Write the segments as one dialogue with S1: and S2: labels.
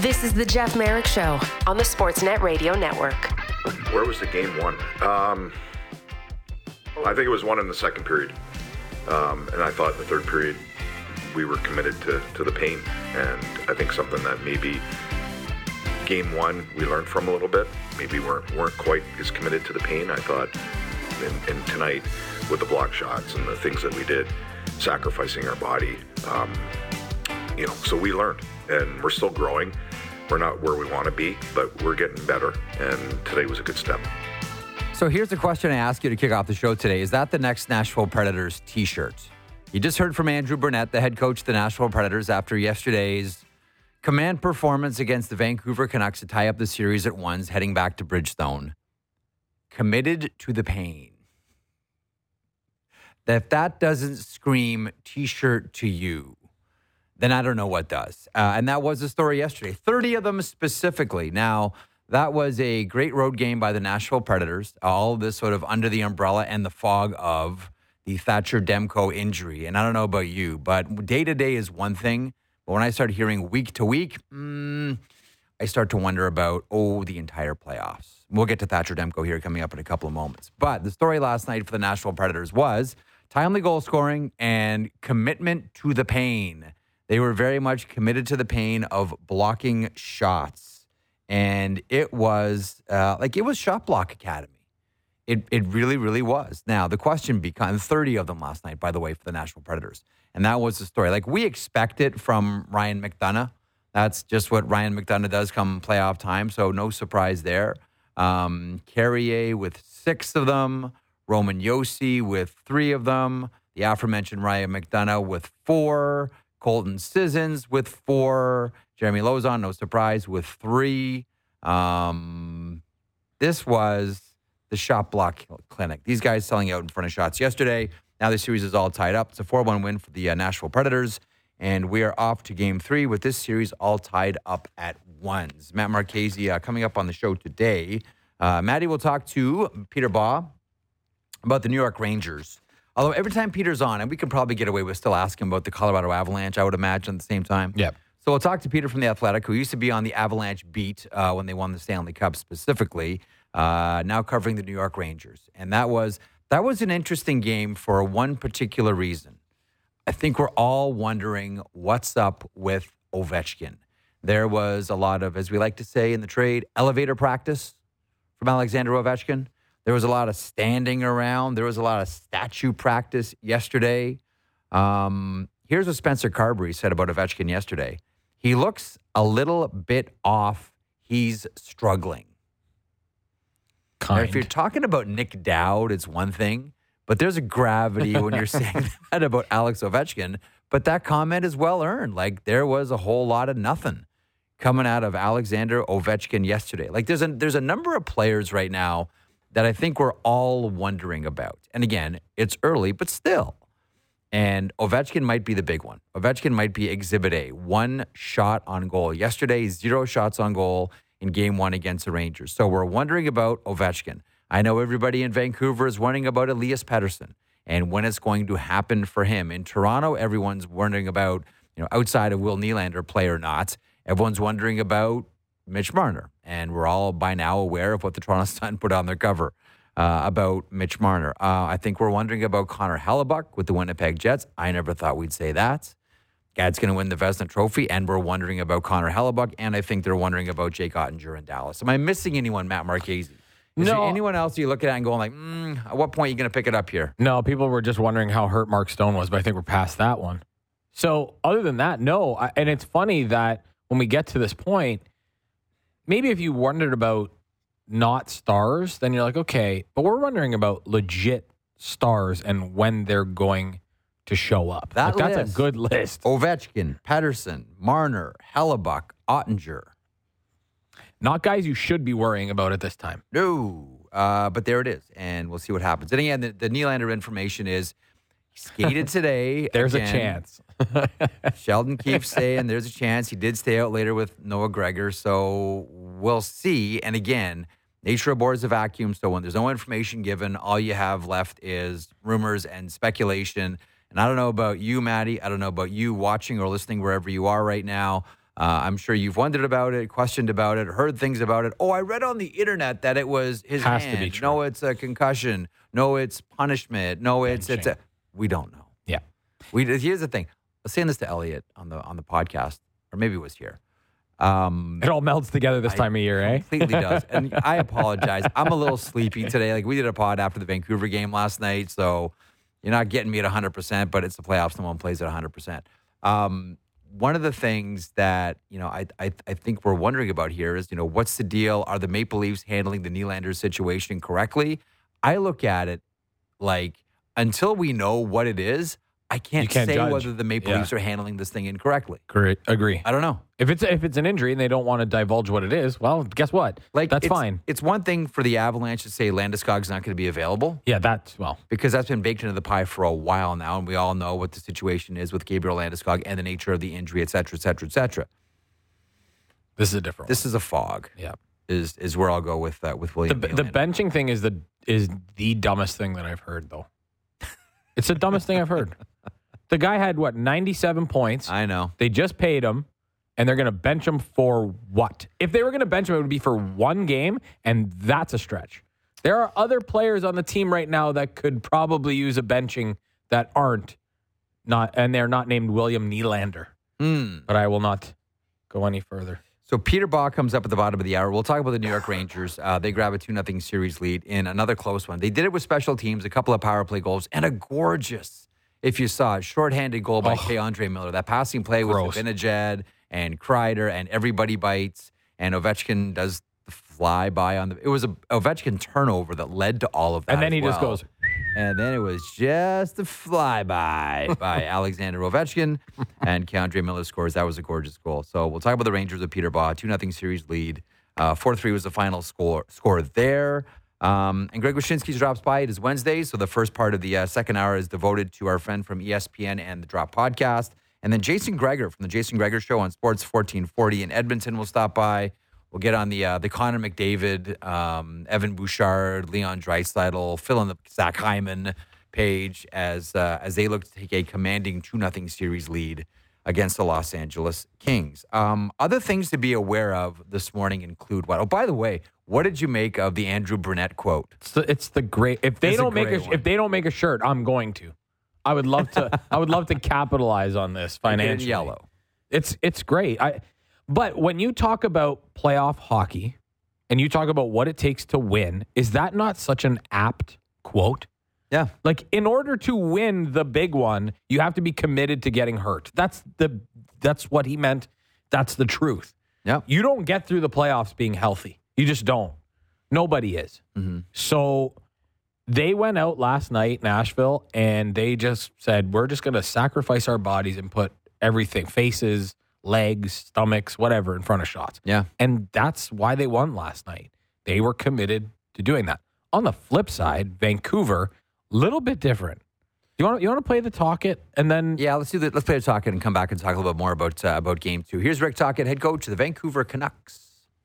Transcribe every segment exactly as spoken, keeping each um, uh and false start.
S1: This is the Jeff Merrick Show on the Sportsnet Radio Network.
S2: Where was the game won? Um, I think it was won in the second period. Um, and I thought in the third period we were committed to, to the pain. And I think something that maybe game one we learned from a little bit. Maybe weren't weren't quite as committed to the pain. I thought in, in tonight with the block shots and the things that we did, sacrificing our body, um, you know, so we learned. And we're still growing. We're not where we want to be, but we're getting better. And today was a good step.
S3: So here's the question I ask you to kick off the show today. Is that the next Nashville Predators t-shirt? You just heard from Andrew Burnett, the head coach of the Nashville Predators, after yesterday's command performance against the Vancouver Canucks to tie up the series at ones, heading back to Bridgestone. Committed to the pain. If that doesn't scream t-shirt to you, then I don't know what does. Uh, and that was the story yesterday. thirty of them specifically. Now, that was a great road game by the Nashville Predators. All of this sort of under the umbrella and the fog of the Thatcher Demko injury. And I don't know about you, but day to day is one thing. But when I start hearing week to week, mm, I start to wonder about, oh, the entire playoffs. We'll get to Thatcher Demko here coming up in a couple of moments. But the story last night for the Nashville Predators was timely goal scoring and commitment to the pain. They were very much committed to the pain of blocking shots. And it was uh, like it was Shot Block Academy. It it really, really was. Now, the question becomes thirty of them last night, by the way, for the Nashville Predators. And that was the story. Like, we expect it from Ryan McDonough. That's just what Ryan McDonough does come playoff time, so no surprise there. Um, Carrier with six of them. Roman Josi with three of them. The aforementioned Ryan McDonough with four. Colton Sissons with four. Jeremy Lauzon, no surprise, with three. Um, this was the Shot Block Clinic. These guys selling out in front of shots yesterday. Now the series is all tied up. It's a four one win for the uh, Nashville Predators. And we are off to game three with this series all tied up at ones. Matt Marchese uh, coming up on the show today. Uh, Maddie will talk to Peter Baugh about the New York Rangers. Although every time Peter's on, and we can probably get away with still asking about the Colorado Avalanche, I would imagine, at the same time.
S4: Yeah.
S3: So we'll talk to Peter from The Athletic, who used to be on the Avalanche beat uh, when they won the Stanley Cup specifically, uh, now covering the New York Rangers. And that was that was an interesting game for one particular reason. I think we're all wondering what's up with Ovechkin. There was a lot of, as we like to say in the trade, elevator practice from Alexander Ovechkin. There was a lot of standing around. There was a lot of statue practice yesterday. Um, here's what Spencer Carberry said about Ovechkin yesterday. He looks a little bit off. He's struggling. Kind. Now, if you're talking about Nick Dowd, it's one thing, but there's a gravity when you're saying that about Alex Ovechkin. But that comment is well earned. Like, there was a whole lot of nothing coming out of Alexander Ovechkin yesterday. Like, there's a there's a number of players right now that I think we're all wondering about. And again, it's early, but still. And Ovechkin might be the big one. Ovechkin might be Exhibit A. One shot on goal. Yesterday, zero shots on goal in game one against the Rangers. So we're wondering about Ovechkin. I know everybody in Vancouver is wondering about Elias Pettersson and when it's going to happen for him. In Toronto, everyone's wondering about, you know, outside of Will Nylander, play or not, everyone's wondering about Mitch Marner. And we're all by now aware of what the Toronto Sun put on their cover uh, about Mitch Marner. Uh, I think we're wondering about Connor Hellebuck with the Winnipeg Jets. I never thought we'd say that. Gad's going to win the Vezina Trophy, and we're wondering about Connor Hellebuck, and I think they're wondering about Jake Ottinger in Dallas. Am I missing anyone, Matt Marchese? Is
S4: no.
S3: there anyone else you look at and going like, mm, at what point are you going to pick it up here?
S4: No, people were just wondering how hurt Mark Stone was, but I think we're past that one. So other than that, no. I, and it's funny that when we get to this point, maybe if you wondered about not stars, then you're like, okay, but we're wondering about legit stars and when they're going to show up.
S3: That
S4: like, that's
S3: list.
S4: a good list.
S3: Ovechkin, Pettersson, Marner, Hellebuck, Ottinger.
S4: Not guys you should be worrying about at this time.
S3: No, uh, but there it is, and we'll see what happens. And again, the, the Nylander information is he skated today.
S4: There's
S3: again.
S4: a chance.
S3: Sheldon Keefe saying there's a chance. He did stay out later with Noah Gregor, so we'll see. And again, nature abhors a vacuum, so when there's no information given, all you have left is rumors and speculation. And I don't know about you, Maddie. I don't know about you watching or listening wherever you are right now. Uh, I'm sure you've wondered about it, questioned about it, heard things about it. Oh, I read on the internet that it was his
S4: Has
S3: hand.
S4: to be true.
S3: No, it's a concussion. No, it's punishment. No, it's it's a. We don't know.
S4: Yeah.
S3: We here's the thing. I was saying this to Elliot on the on the podcast, or maybe it was here. Um,
S4: It all melts together this
S3: I-
S4: time of year, eh?
S3: Completely does. And I apologize. I'm a little sleepy today. Like we did a pod after the Vancouver game last night, so you're not getting me at one hundred percent, but it's the playoffs. No one plays at one hundred percent. Um, one of the things that, you know, I, I I think we're wondering about here is, you know, what's the deal? Are the Maple Leafs handling the Nylander situation correctly? I look at it like until we know what it is, I can't,
S4: You can't
S3: say
S4: judge.
S3: whether the Maple
S4: Yeah.
S3: Leafs are handling this thing incorrectly.
S4: Agree. Agree.
S3: I don't know.
S4: If it's if it's an injury and they don't want to divulge what it is, well, guess what?
S3: Like
S4: That's
S3: it's,
S4: fine.
S3: It's one thing for the Avalanche to say Landeskog's not going to be available
S4: Yeah, that's well.
S3: because that's been baked into the pie for a while now, and we all know what the situation is with Gabriel Landeskog and the nature of the injury, et cetera, et cetera, et cetera.
S4: This is a different.
S3: This is a fog.
S4: one. Yeah.
S3: Is is where I'll go with uh, with
S4: The
S3: William.
S4: the
S3: Nylander.
S4: benching thing is the is the dumbest thing that I've heard though. It's the dumbest thing I've heard. The guy had what ninety-seven points.
S3: I know.
S4: They just paid him, and they're going to bench him for what? If they were going to bench him, it would be for one game, and that's a stretch. There are other players on the team right now that could probably use a benching that aren't not, and they're not named William Nylander.
S3: Hmm.
S4: But I will not go any further.
S3: So Peter Baugh comes up at the bottom of the hour. We'll talk about the New York Rangers. Uh, they grab a two nothing series lead in another close one. They did it with special teams, a couple of power play goals, and a gorgeous, if you saw it, shorthanded goal by
S4: Oh.
S3: K. Andre Miller. That passing play with
S4: Gross.
S3: Zibanejad and Kreider, and everybody bites, and Ovechkin does the flyby on the. It was a Ovechkin turnover that led to all of that.
S4: And then
S3: as
S4: he just
S3: well.
S4: goes,
S3: And then it was just a flyby by Alexander Ovechkin, and Keandre Miller scores. That was a gorgeous goal. So we'll talk about the Rangers with Peter Baugh, two nothing series lead. Uh, four three was the final score score there. Um, and Greg Wyshynski drops by. It is Wednesday, so the first part of the uh, second hour is devoted to our friend from E S P N and the Drop Podcast. And then Jason Greger from the Jason Greger Show on Sports fourteen forty in Edmonton will stop by. We'll get on the uh, the Connor McDavid, um, Evan Bouchard, Leon Draisaitl, fill in the Zach Hyman page as uh, as they look to take a commanding two nothing series lead against the Los Angeles Kings. Um, other things to be aware of this morning include what? Oh, by the way, what did you make of the Andrew Burnett quote?
S4: It's the, it's the great. If they
S3: It's a
S4: don't make
S3: great
S4: a
S3: one.
S4: if they don't make a shirt, I'm going to. I would love to. I would love to capitalize on this
S3: Get in
S4: financially.
S3: yellow.
S4: It's it's great. I but when you talk about playoff hockey and you talk about what it takes to win, is that not such an apt quote?
S3: Yeah.
S4: Like in order to win the big one, you have to be committed to getting hurt. That's the that's what he meant. That's the truth.
S3: Yeah.
S4: You don't get through the playoffs being healthy. You just don't. Nobody is.
S3: Mm-hmm.
S4: So they went out last night, Nashville, and they just said, we're just going to sacrifice our bodies and put everything, faces, legs, stomachs, whatever, in front of shots.
S3: Yeah.
S4: And that's why they won last night. They were committed to doing that. On the flip side, Vancouver, little bit different. You want you want to play the talk it and then
S3: Yeah, let's do that. Let's play the talk it and come back and talk a little bit more about uh, about game two. Here's Rick Tocchet, head coach of the Vancouver Canucks.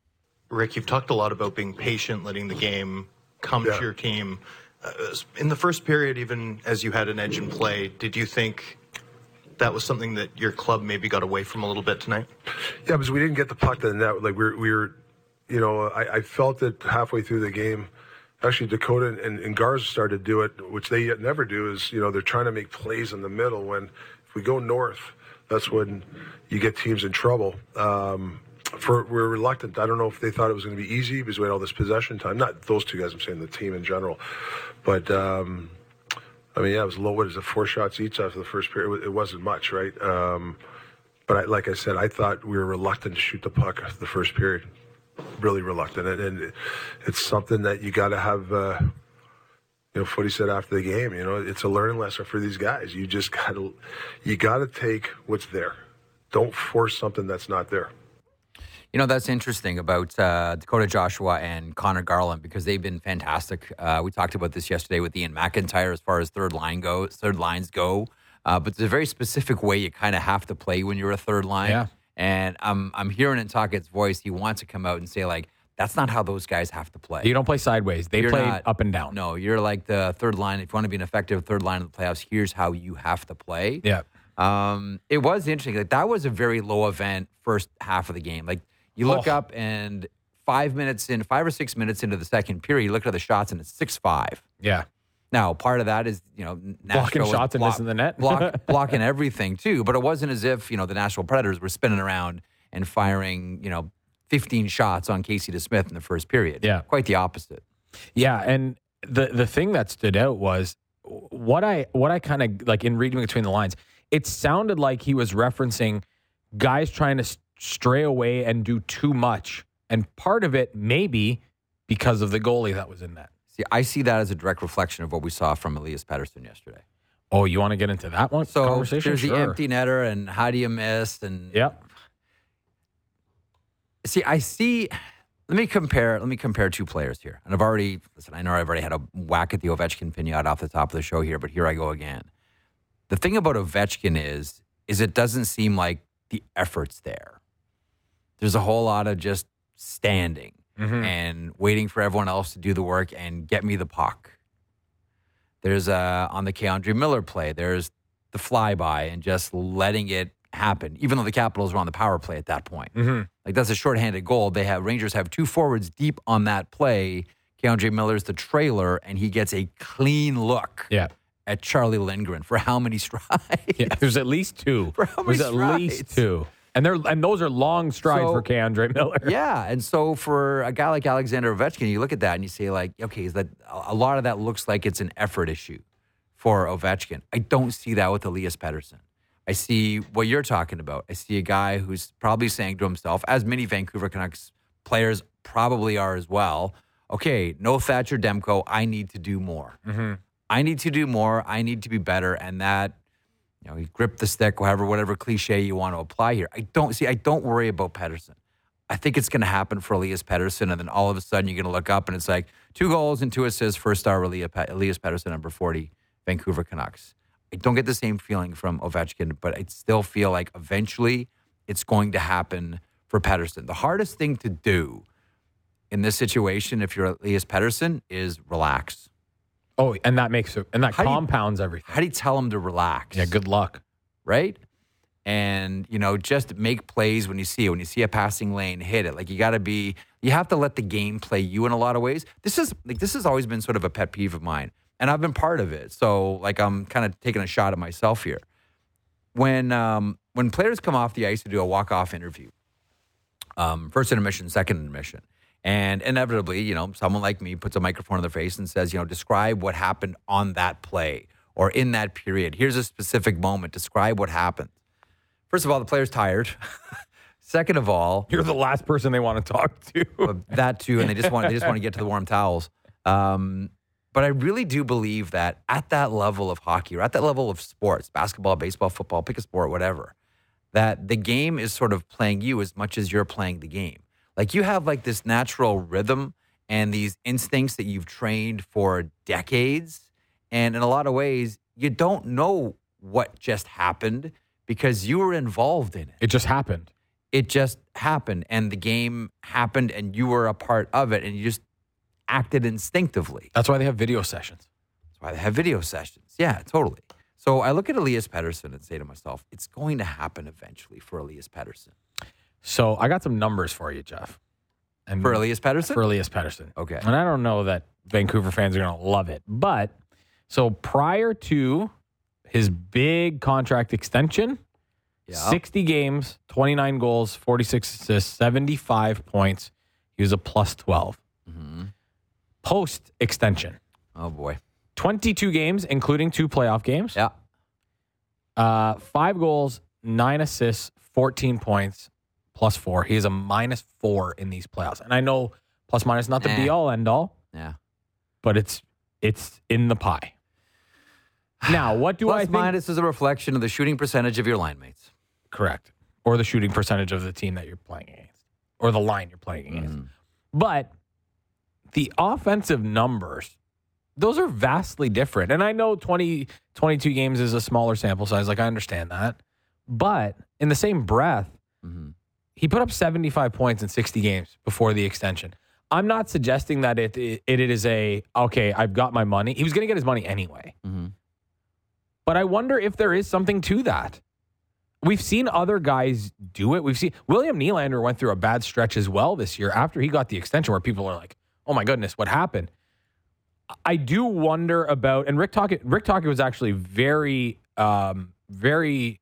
S5: Rick, you've talked a lot about being patient, letting the game come
S6: Yeah.
S5: to your team. Uh, in the first period, even as you had an edge in play, did you think that was something that your club maybe got away from a little bit tonight?
S6: Yeah, because we didn't get the puck to the net. Like we were, we were, you know, I, I felt it halfway through the game. Actually, Dakota and, and Garza started to do it, which they never do. Is you know they're trying to make plays in the middle. When if we go north, that's when you get teams in trouble. Um, for we're reluctant. I don't know if they thought it was going to be easy because we had all this possession time. Not those two guys. I'm saying the team in general. But um, I mean, yeah, it was low. What is it? Four shots each after the first period. It wasn't much, right? Um, but I, like I said, I thought we were reluctant to shoot the puck after the first period. Really reluctant, and, and it's something that you got to have. Uh, you know, Footy said after the game, you know, it's a learning lesson for these guys. You just got to, you got to take what's there. Don't force something that's not there.
S3: You know, that's interesting about uh, Dakota Joshua and Connor Garland because they've been fantastic. Uh, we talked about this yesterday with Ian McIntyre as far as third line goes, third lines go. Uh, but there's a very specific way you kind of have to play when you're a third line.
S4: Yeah.
S3: And I'm I'm hearing in Tocchet's voice, he wants to come out and say, like, that's not how those guys have to play.
S4: you don't play sideways. They
S3: You're
S4: play
S3: not-
S4: up and down.
S3: No, you're like the third line. If you want to be an effective third line of the playoffs, here's how you have to play.
S4: Yeah.
S3: Um, it was interesting. Like that was a very low event first half of the game. Like you look
S4: Oh.
S3: up and five minutes in, five or six minutes into the second period, you look at the shots and it's six five.
S4: Yeah.
S3: Now, part of that is, you know,
S4: Blocking
S3: Nashville was
S4: shots and
S3: block-
S4: missing the net.
S3: block, blocking everything too. But it wasn't as if, you know, the Nashville Predators were spinning around and firing, you know, fifteen shots on Casey DeSmith in the first period.
S4: Yeah.
S3: Quite the opposite.
S4: Yeah, and the the thing that stood out was what I what I kind of like in reading between the lines. It sounded like he was referencing guys trying to s- stray away and do too much, and part of it maybe because of the goalie that was in that.
S3: See, I see that as a direct reflection of what we saw from Elias Pettersson yesterday.
S4: Oh, you want to get into that one
S3: So
S4: conversation?
S3: there's
S4: Sure.
S3: the empty netter and how do you miss? And
S4: Yep.
S3: see, I see. Let me compare. Let me compare two players here. And I've already listen. I know I've already had a whack at the Ovechkin pinata off the top of the show here, but here I go again. The thing about Ovechkin is, is it doesn't seem like the effort's there. There's a whole lot of just standing
S4: Mhm.
S3: and waiting for everyone else to do the work and get me the puck. There's uh, on the Keandre Miller play, there's the flyby and just letting it happen, even though the Capitals were on the power play at that point.
S4: Mm-hmm.
S3: Like that's a shorthanded goal. They have Rangers have two forwards deep on that play. Keandre Miller's the trailer, and he gets a clean look
S4: Yeah.
S3: at Charlie Lindgren for how many strides?
S4: Yeah. There's at least two.
S3: For how many
S4: There's at
S3: strides?
S4: least two. And they're and those are long strides
S3: So-
S4: for Keandre Miller.
S3: Yeah, and so for a guy like Alexander Ovechkin, you look at that and you say, like, okay, is that a lot of that looks like it's an effort issue for Ovechkin. I don't see that with Elias Pettersson. I see what you're talking about. I see a guy who's probably saying to himself, as many Vancouver Canucks players probably are as well, okay, no Thatcher Demko, I need to do more.
S4: Mm-hmm.
S3: I need to do more. I need to be better. And that, you know, he gripped the stick, however, whatever cliche you want to apply here. I don't see, I don't worry about Pettersson. I think it's going to happen for Elias Pettersson. And then all of a sudden you're going to look up and it's like two goals and two assists, first star Elias Pettersson, number forty, Vancouver Canucks. I don't get the same feeling from Ovechkin, but I still feel like eventually it's going to happen for Pettersson. The hardest thing to do in this situation, if you're Elias Pettersson, is relax.
S4: Oh, and that makes it and that
S3: How do you-
S4: compounds everything.
S3: How do you tell him to relax?
S4: Yeah, good luck.
S3: Right? And, you know, just make plays when you see it. When you see a passing lane, hit it. Like, you got to be, you have to let the game play you in a lot of ways. This is, like, this has always been sort of a pet peeve of mine. And I've been part of it. So, like, I'm kind of taking a shot at myself here. When, um, when players come off the ice to do a walk-off interview, um, first intermission, second intermission, and inevitably, you know, someone like me puts a microphone in their face and says, you know, describe what happened on that play or in that period. Here's a specific moment. Describe what happened. First of all, the player's tired. Second of all,
S4: You're the last person they want to talk to.
S3: uh, that too, and they just want they just want to get to the warm towels. Um, but I really do believe that at that level of hockey or at that level of sports, basketball, baseball, football, pick a sport, whatever, that the game is sort of playing you as much as you're playing the game. Like you have like this natural rhythm and these instincts that you've trained for decades. And in a lot of ways, you don't know what just happened because you were involved in it.
S4: It just happened.
S3: It just happened and the game happened and you were a part of it and you just acted instinctively.
S4: That's why they have video sessions.
S3: That's why they have video sessions. Yeah, totally. So I look at Elias Pettersson and say to myself, it's going to happen eventually for Elias Pettersson.
S4: So I got some numbers for you, Jeff. And
S3: For Elias Pettersson?
S4: For Elias Pettersson.
S3: Okay.
S4: And I don't know that Vancouver fans are going to love it. But so prior to his big contract extension,
S3: Yeah.
S4: sixty games, twenty-nine goals, forty-six assists, seventy-five points. He was a plus twelve.
S3: Mm-hmm.
S4: Post extension,
S3: Oh, boy.
S4: twenty-two games, including two playoff games.
S3: Yeah.
S4: Uh, five goals, nine assists, fourteen points, plus four. He is a minus four in these playoffs. And I know plus minus not the
S3: Nah.
S4: be all end all,
S3: Yeah.
S4: but it's it's in the pie. Now, what do
S3: Plus
S4: I think?
S3: minus is a reflection of the shooting percentage of your line mates.
S4: Correct. Or the shooting percentage of the team that you're playing against, or the line you're playing against.
S3: Mhm.
S4: But the offensive numbers, those are vastly different. And I know twenty, twenty-two games is a smaller sample size. Like, I understand that. But in the same breath,
S3: Mhm.
S4: he put up seventy-five points in sixty games before the extension. I'm not suggesting that it it, it is a, okay, I've got my money. He was going to get his money anyway.
S3: Mhm.
S4: But I wonder if there is something to that. we've seen other guys do it. We've seen William Nylander went through a bad stretch as well this year after he got the extension where people are like, oh my goodness, what happened? I do wonder about, and Rick Tocchet, Rick Tocchet was actually very, um, very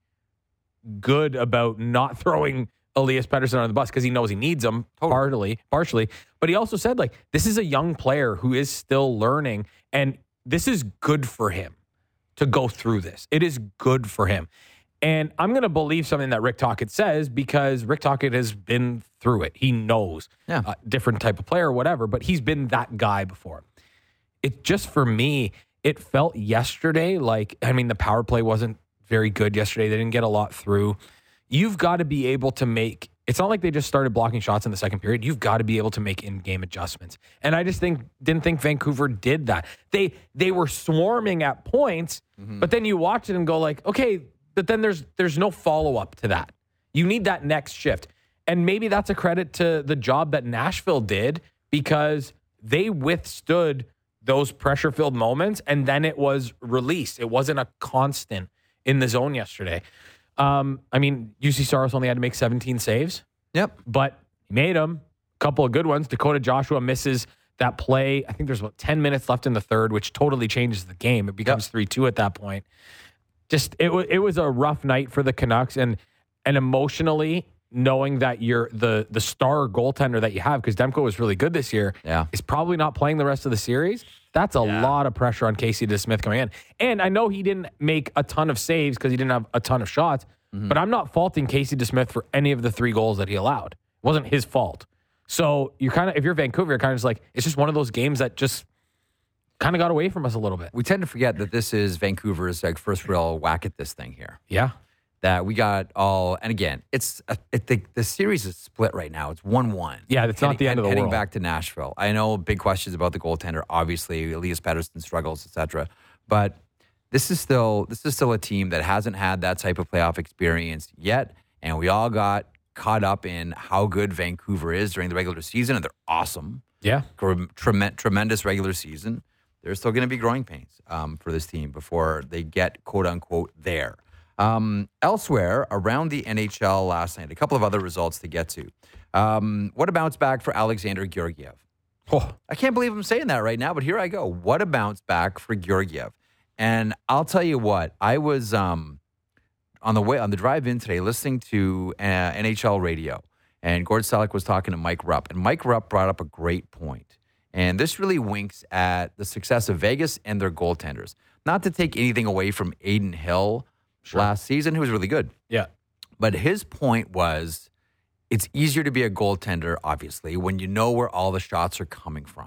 S4: good about not throwing Elias Pettersson on the bus because he knows he needs him partly, partially. But he also said, like, this is a young player who is still learning, and this is good for him to go through this. It is good for him. And I'm going to believe something that Rick Tocchet says because Rick Tocchet has been through it. He knows
S3: Yeah.
S4: a different type of player or whatever, but he's been that guy before. It just, for me, it felt yesterday like, I mean, the power play wasn't very good yesterday. They didn't get a lot through. You've got to be able to make, it's not like they just started blocking shots in the second period. You've got to be able to make in-game adjustments. And I just think didn't think Vancouver did that. They they were swarming at points, mm-hmm. but then you watch it and go like, okay, but then there's there's no follow-up to that. You need that next shift. And maybe that's a credit to the job that Nashville did because they withstood those pressure-filled moments, and then it was released. It wasn't a constant in the zone yesterday. Um, I mean, U C Saros only had to make seventeen saves.
S3: Yep.
S4: But he made them. A couple of good ones. Dakota Joshua misses that play. I think there's about ten minutes left in the third, which totally changes the game. It becomes three two at that point. Just, it, w- it was a rough night for the Canucks, and and emotionally, knowing that you're the the star goaltender that you have, because Demko was really good this year,
S3: Yeah.
S4: is probably not playing the rest of the series. That's a
S3: Yeah.
S4: lot of pressure on Casey DeSmith coming in. And I know he didn't make a ton of saves because he didn't have a ton of shots, mm-hmm. but I'm not faulting Casey DeSmith for any of the three goals that he allowed. It wasn't his fault. So you're kind of, if you're Vancouver, you're kind of just like, it's just one of those games that just kind of got away from us a little bit.
S3: We tend to forget that this is Vancouver's like first real whack at this thing here.
S4: Yeah.
S3: That we got all, and again, it's a, it, the, the series is split right now. It's one one.
S4: Yeah, it's not the end of the
S3: heading
S4: world.
S3: back to Nashville. I know big questions about the goaltender, obviously, Elias Pettersson struggles, et cetera. But this is still this is still a team that hasn't had that type of playoff experience yet, and we all got caught up in how good Vancouver is during the regular season, and they're awesome.
S4: Yeah.
S3: Trem- tremendous regular season. There's still going to be growing pains um, for this team before they get, quote unquote, there. Um, elsewhere, around the N H L last night, a couple of other results to get to. Um, what a bounce back for Alexander Georgiev. Oh, I can't believe I'm saying that right now, but here I go. What a bounce back for Georgiev. And I'll tell you what, I was um, on the way on the drive in today listening to uh, N H L radio, and Gord Selleck was talking to Mike Rupp, and Mike Rupp brought up a great point. And this really winks at the success of Vegas and their goaltenders. Not to take anything away from Aiden Hill sure. last season, who was really good.
S4: Yeah.
S3: But his point was, it's easier to be a goaltender, obviously, when you know where all the shots are coming from.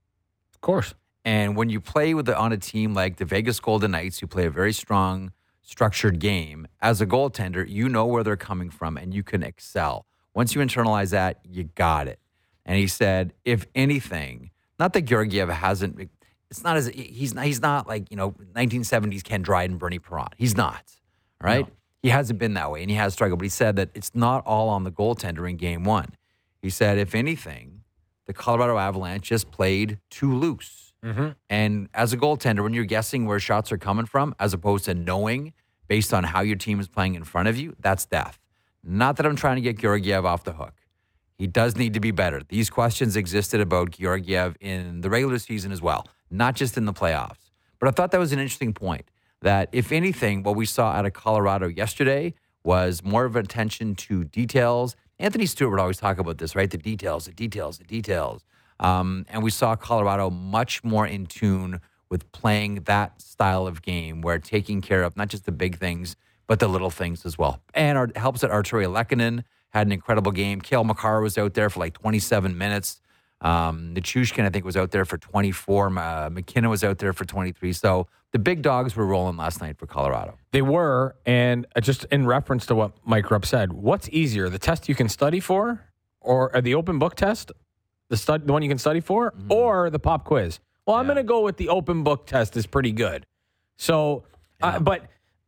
S4: Of course.
S3: And when you play with the, on a team like the Vegas Golden Knights, who play a very strong, structured game, as a goaltender, you know where they're coming from and you can excel. Once you internalize that, you got it. And he said, if anything, not that Georgiev hasn't, it's not as, he's not, he's not like, you know, nineteen seventies Ken Dryden, Bernie Perrant. He's not, right? No. He hasn't been that way, and he has struggled. But he said that it's not all on the goaltender in game one. He said, if anything, the Colorado Avalanche just played too loose. Mm-hmm. And as a goaltender, when you're guessing where shots are coming from, as opposed to knowing based on how your team is playing in front of you, that's death. Not that I'm trying to get Georgiev off the hook. He does need to be better. These questions existed about Georgiev in the regular season as well, not just in the playoffs. But I thought that was an interesting point, that if anything, what we saw out of Colorado yesterday was more of an attention to details. Anthony Stewart would always talk about this, right? The details, the details, the details. Um, and we saw Colorado much more in tune with playing that style of game where taking care of not just the big things, but the little things as well. And our, helps that Arturi Lehkonen had an incredible game. Cale Makar was out there for like twenty-seven minutes. Um, Nichushkin, I think, was out there for twenty-four. Uh, McKinnon was out there for twenty-three. So the big dogs were rolling last night for Colorado.
S4: They were, and just in reference to what Mike Rupp said, what's easier, the test you can study for, or, or the open book test, the stud, the one you can study for, mm-hmm. or the pop quiz? Well, I'm yeah. going to go with the open book test is pretty good. So, yeah. uh, but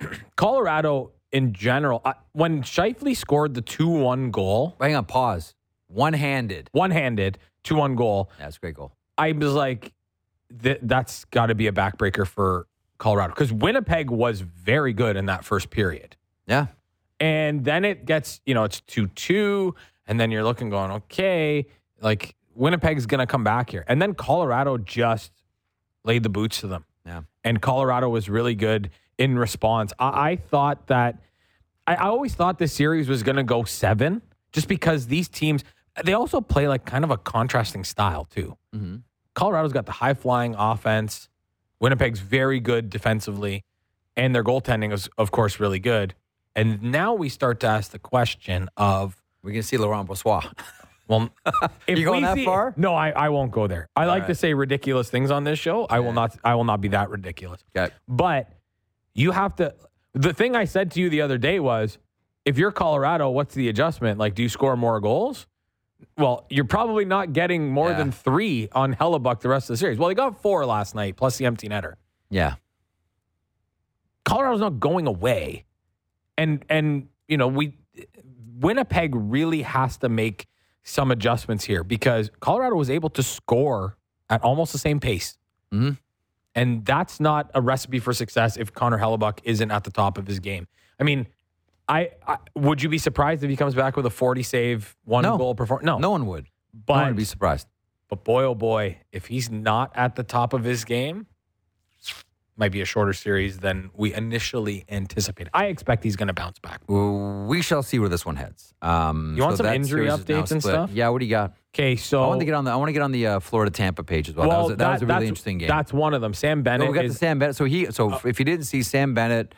S4: Colorado in general, uh, when Scheifele scored the two one goal.
S3: Hang on, pause. One-handed.
S4: One-handed, two one goal.
S3: Yeah, that's a great goal.
S4: I was like, th- that's got to be a backbreaker for Colorado. Because Winnipeg was very good in that first period.
S3: Yeah.
S4: And then it gets, you know, it's two two, and then you're looking going, okay, like Winnipeg's going to come back here. And then Colorado just laid the boots to them.
S3: Yeah.
S4: And Colorado was really good in response. I, I thought that, I, I always thought this series was going to go seven, just because these teams, they also play like kind of a contrasting style too.
S3: Mm-hmm.
S4: Colorado's got the high-flying offense. Winnipeg's very good defensively. And their goaltending is, of course, really good. And now we start to ask the question of...
S3: We're going to see Laurent Brossoit.
S4: Well, if
S3: you going
S4: we
S3: that
S4: see,
S3: far?
S4: No, I, I won't go there. I
S3: All
S4: like
S3: right.
S4: to say ridiculous things on this show. I will not I will not be that ridiculous.
S3: Okay.
S4: But you have to... The thing I said to you the other day was, if you're Colorado, what's the adjustment? Like, do you score more goals? Well, you're probably not getting more
S3: Yeah.
S4: than three on Hellebuck the rest of the series. Well, they got four last night, plus the empty netter.
S3: Yeah.
S4: Colorado's not going away. And, and you know, we Winnipeg really has to make some adjustments here because Colorado was able to score at almost the same pace.
S3: Mm-hmm.
S4: And that's not a recipe for success if Connor Hellebuck isn't at the top of his game. I mean, I, I would you be surprised if he comes back with a forty save, one
S3: No.
S4: goal performance? No.
S3: No one would.
S4: But,
S3: no one would be surprised.
S4: but boy, oh boy, if he's not at the top of his game, might be a shorter series than we initially anticipated. I expect he's going to bounce back.
S3: We shall see where this one heads. Um,
S4: You want some
S3: that
S4: injury
S3: series is now
S4: updates and
S3: split.
S4: stuff?
S3: Yeah, what do you got?
S4: Okay, so
S3: I want to get on the I want to get on the uh, Florida Tampa page as well.
S4: well,
S3: that was a, that, was a really
S4: that's-
S3: interesting game.
S4: That's one of them. Sam Bennett
S3: No, we got
S4: is
S3: the Sam Bennett. So he so if you didn't see Sam Bennett,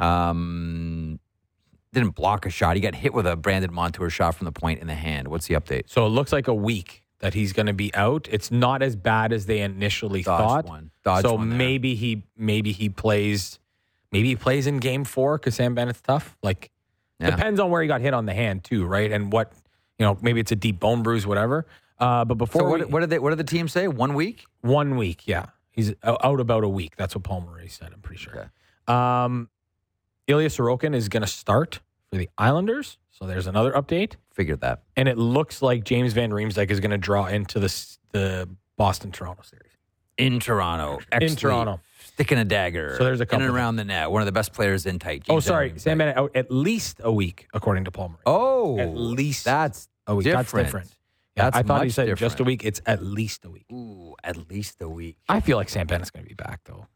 S3: um, didn't block a shot. He got hit with a Brandon Montour shot from the point in the hand. What's the update?
S4: so it looks like a week that he's going to be out. It's not as bad as they initially
S3: Dodged
S4: thought.
S3: one. Dodged
S4: so
S3: one there.
S4: maybe he maybe he plays maybe he plays in game four because Sam Bennett's tough. Like
S3: Yeah.
S4: depends on where he got hit on the hand too, right? And what you know, maybe it's a deep bone bruise, whatever. Uh, but before
S3: So what,
S4: we-
S3: what did they what did the team say? One week?
S4: one week, yeah, he's o- out about a week. That's what Paul Murray said. I'm pretty sure.
S3: Okay.
S4: Um, Ilya Sorokin is going to start for the Islanders. So there's another update.
S3: Figured that.
S4: And it looks like James Van Riemsdyk is going to draw into the the Boston-Toronto series.
S3: In Toronto.
S4: In
S3: Ex-Leaf,
S4: Toronto.
S3: Sticking a dagger.
S4: So there's a
S3: in
S4: couple
S3: and
S4: of
S3: around the net. One of the best players in tight.
S4: Oh,
S3: James
S4: sorry.
S3: Van Riemsdyk.
S4: Sam Bennett out at least a week, according to Paul Murray.
S3: Oh.
S4: At least
S3: That's
S4: a week.
S3: different.
S4: That's different. Yeah,
S3: That's
S4: I thought he
S3: much
S4: said
S3: different.
S4: just a week. It's at least a week.
S3: Ooh, at least a week.
S4: I feel like Sam Bennett's going to be back, though.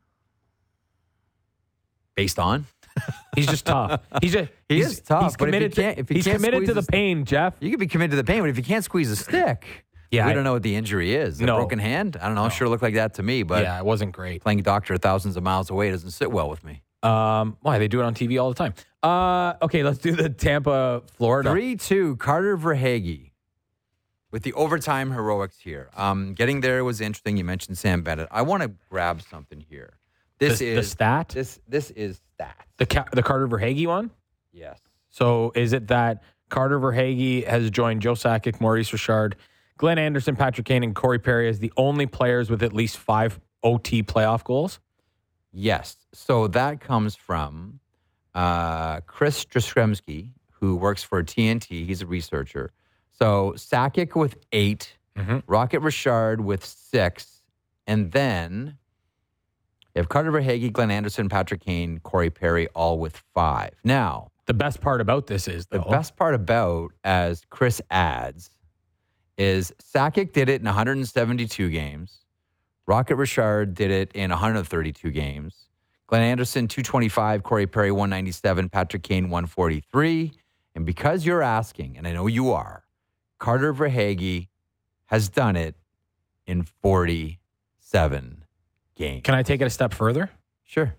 S3: Based on?
S4: He's just tough. He's just,
S3: He
S4: he's,
S3: is tough,
S4: He's
S3: but if he
S4: committed,
S3: can't-
S4: to,
S3: if he
S4: he's
S3: can't
S4: committed to
S3: squeeze
S4: the
S3: his-
S4: pain, Jeff.
S3: You could be committed to the pain, but if you can't squeeze a stick,
S4: Yeah,
S3: we
S4: I-
S3: don't know what the injury is. A
S4: No.
S3: broken hand? I don't know. It sure looked like that to me, but
S4: yeah, it wasn't great.
S3: playing doctor thousands of miles away doesn't sit well with me.
S4: Um, why? They do it on T V all the time. Uh, okay, let's do the Tampa, Florida.
S3: three two, Carter Verhaeghe with the overtime heroics here. Um, getting there was interesting. You mentioned Sam Bennett. I want to grab something here. This
S4: The- the
S3: is
S4: stat?
S3: This this is stats.
S4: The Ca- the Carter Verhaeghe one?
S3: Yes.
S4: So is it that Carter Verhaeghe has joined Joe Sakic, Maurice Richard, Glenn Anderson, Patrick Kane, and Corey Perry as the only players with at least five O T playoff goals?
S3: Yes. So that comes from uh, Chris Jastrzemski, who works for T N T. He's a researcher. So Sakic with eight,
S4: Mhm.
S3: Rocket Richard with six, and then you have Carter Verhaeghe, Glenn Anderson, Patrick Kane, Corey Perry, all with five. Now,
S4: The best part about this is,
S3: the
S4: though,
S3: best part about, as Chris adds, is Sakic did it in one hundred seventy-two games. Rocket Richard did it in one hundred thirty-two games. Glenn Anderson, two twenty-five. Corey Perry, one ninety-seven. Patrick Kane, one forty-three. And because you're asking, and I know you are, Carter Verhaeghe has done it in forty-seven games.
S4: can I take it a step further?
S3: Sure.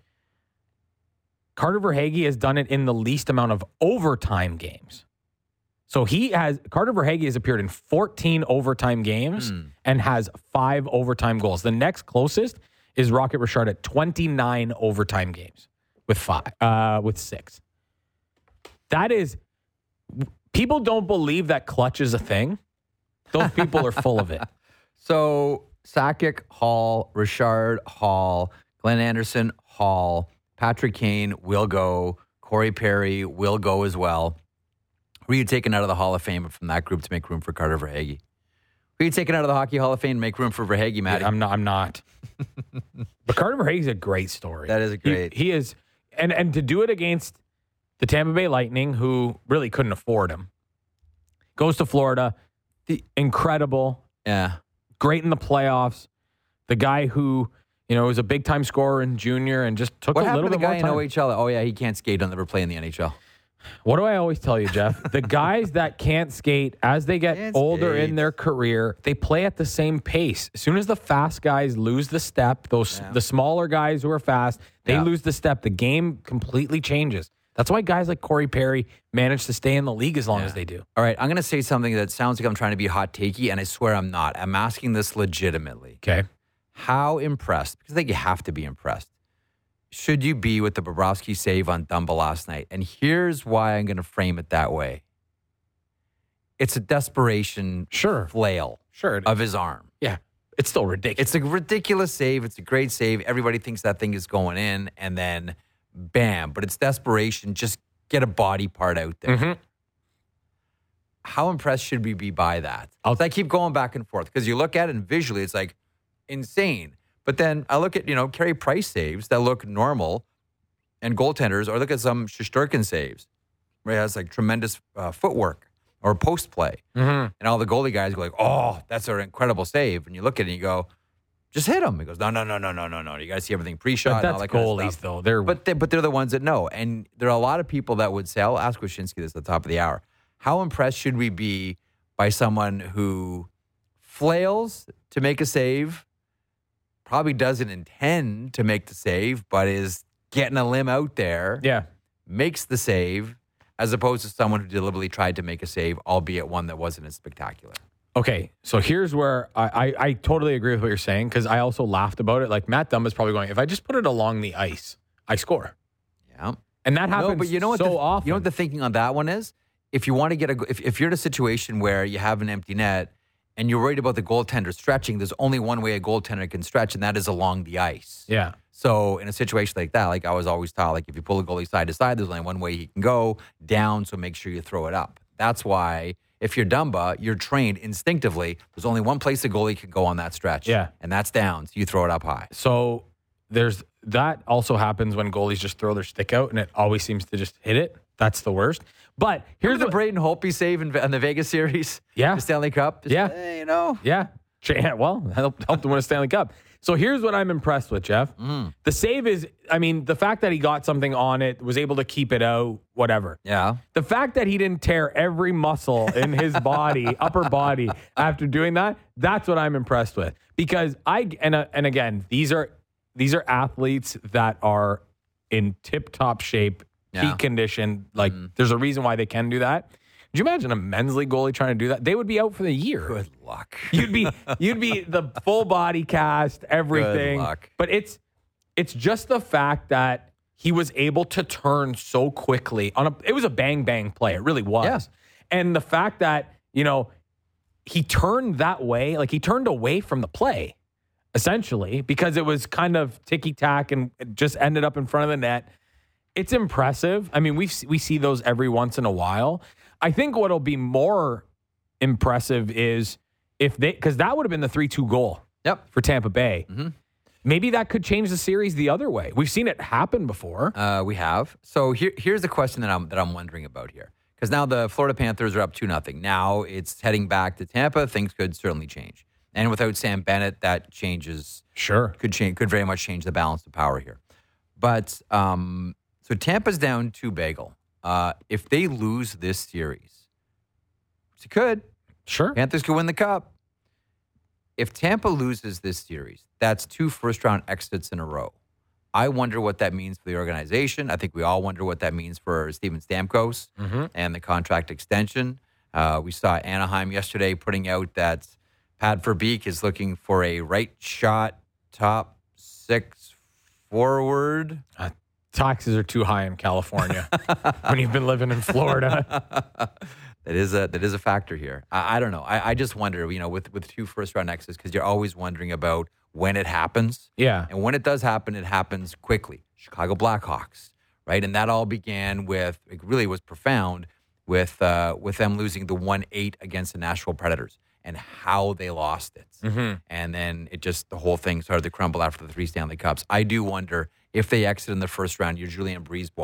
S4: Carter Verhaeghe has done it in the least amount of overtime games. So he has, Carter Verhaeghe has appeared in fourteen overtime games
S3: Hmm.
S4: and has five overtime goals. The next closest is Rocket Richard at twenty-nine overtime games with five, uh, with six. That is, people don't believe that clutch is a thing. Those people are full of it.
S3: So Sakic, Hall, Richard, Hall, Glenn Anderson, Hall, Patrick Kane will go. Corey Perry will go as well. Who are you taking out of the Hall of Fame from that group to make room for Carter Verhaeghe? Who are you taking out of the Hockey Hall of Fame to make room for Verhaeghe, Matty?
S4: I'm not. I'm not. But Carter Verhaeghe's a great story.
S3: That is
S4: He-
S3: great.
S4: He, is, and and to do it against The Tampa Bay Lightning, who really couldn't afford him, goes to Florida. The incredible,
S3: Yeah.
S4: great in the playoffs. The guy who, you know, was a big-time scorer in junior and just took
S3: What
S4: a
S3: happened
S4: little
S3: to the
S4: bit more
S3: guy in
S4: time.
S3: O H L? Oh, yeah, he can't skate. He'll never play in the N H L.
S4: What do I always tell you, Jeff? The guys that can't skate, as they get
S3: Can't
S4: older
S3: skate.
S4: in their career, they play at the same pace. As soon as the fast guys lose the step, those
S3: Yeah.
S4: the smaller guys who are fast, they
S3: Yeah.
S4: lose the step. The game completely changes. That's why guys like Corey Perry manage to stay in the league as long
S3: Yeah.
S4: as they do.
S3: All right, I'm going to say something that sounds like I'm trying to be hot takey, and I swear I'm not. I'm asking this legitimately.
S4: Okay.
S3: How impressed, because I think you have to be impressed, should you be with the Bobrovsky save on Dumba last night? And here's why I'm going to frame it that way. It's a desperation
S4: Sure.
S3: flail
S4: Sure. it is.
S3: of his arm.
S4: Yeah. It's still ridiculous.
S3: It's a ridiculous save. It's a great save. Everybody thinks that thing is going in, and then bam. But it's desperation. Just get a body part out there.
S4: Mhm.
S3: How impressed should we be by that?
S4: I'll-
S3: I keep going back and forth because you look at it and visually it's like insane. But then I look at, you know, Carey Price saves that look normal and goaltenders, or look at some Shesterkin saves where he has like tremendous uh, footwork or post play.
S4: Mhm.
S3: And all the goalie guys go like, oh, that's an incredible save. And you look at it and you go, just hit him. He goes, no, no, no, no, no, no, no. You got to see everything pre-shot
S4: But
S3: and all
S4: that's
S3: that kind of
S4: goalies,
S3: stuff.
S4: though. They're
S3: But they, but they're the ones that know. And there are a lot of people that would say, I'll ask Wyshynski this at the top of the hour. How impressed should we be by someone who flails to make a save, probably doesn't intend to make the save, but is getting a limb out there,
S4: yeah.
S3: makes the save, as opposed to someone who deliberately tried to make a save, albeit one that wasn't as spectacular?
S4: Okay, so here's where I, I, I totally agree with what you're saying because I also laughed about it. Like Matt Dumba's probably going, if I just put it along the ice, I score.
S3: Yeah.
S4: And that happens
S3: No, but you know what
S4: so
S3: the,
S4: often.
S3: You know what the thinking on that one is? If you want to get a, if, if you're in a situation where you have an empty net and you're worried about the goaltender stretching, there's only one way a goaltender can stretch, and that is along the ice.
S4: yeah.
S3: So in a situation like that, like I was always taught, like if you pull a goalie side to side, there's only one way he can go down. So make sure you throw it up. That's why if you're Dumba, you're trained instinctively. There's only one place a goalie can go on that stretch.
S4: Yeah.
S3: And that's down. So you throw it up high.
S4: So there's that also happens when goalies just throw their stick out and it always seems to just hit it. That's the worst. But here's
S3: Here's the
S4: the
S3: Braden Holtby save in, in the Vegas series.
S4: Yeah.
S3: The Stanley Cup. Just,
S4: Yeah.
S3: eh, you know.
S4: Yeah. Yeah, well, helped helped him win a Stanley Cup. So here's what I'm impressed with, Jeff.
S3: Mm.
S4: The save is, I mean, the fact that he got something on it, was able to keep it out, whatever.
S3: Yeah.
S4: The fact that he didn't tear every muscle in his body, upper body, after doing that, that's what I'm impressed with. Because I, and uh, and again, these are these are athletes that are in tip-top shape,
S3: Yeah.
S4: peak condition. Like, there's a reason why they can do that. Could you imagine a men's league goalie trying to do that? They would be out for the year.
S3: Good luck.
S4: You'd be you'd be the full body cast, everything.
S3: Good luck.
S4: But it's it's just the fact that he was able to turn so quickly on a it was a bang bang play. It really was.
S3: Yeah.
S4: And the fact that, you know, he turned that way, like he turned away from the play, essentially, because it was kind of ticky tack and it just ended up in front of the net. It's impressive. I mean, we we see those every once in a while. I think what'll be more impressive is if they, because that would have been the three two goal
S3: Yep.
S4: for Tampa Bay.
S3: Mm-hmm.
S4: Maybe that could change the series the other way. We've seen it happen before.
S3: Uh, we have. So here, here's the question that I'm that I'm wondering about here, because now the Florida Panthers are up two nothing. Now it's heading back to Tampa. Things could certainly change, and without Sam Bennett, that changes
S4: Sure.
S3: could change could very much change the balance of power here. But um, so Tampa's down two bagel. Uh, if they lose this series, which it could,
S4: Sure.
S3: Panthers could win the cup. If Tampa loses this series, that's two first-round exits in a row. I wonder what that means for the organization. I think we all wonder what that means for Steven Stamkos
S4: Mm-hmm.
S3: and the contract extension. Uh, we saw Anaheim yesterday putting out that Pat Verbeek is looking for a right shot top six forward.
S4: Uh, taxes are too high in California when you've been living in Florida.
S3: That is a that is a factor here. I, I don't know. I, I just wonder, you know, with with two first round exits, because you're always wondering about when it happens.
S4: Yeah.
S3: And when it does happen, it happens quickly. Chicago Blackhawks, right? And that all began with, it really was profound, with uh, with them losing the one eight against the Nashville Predators and how they lost it.
S4: Mm-hmm.
S3: And then it just, the whole thing started to crumble after the three Stanley Cups. I do wonder if they exit in the first round, you're Julien Brisebois,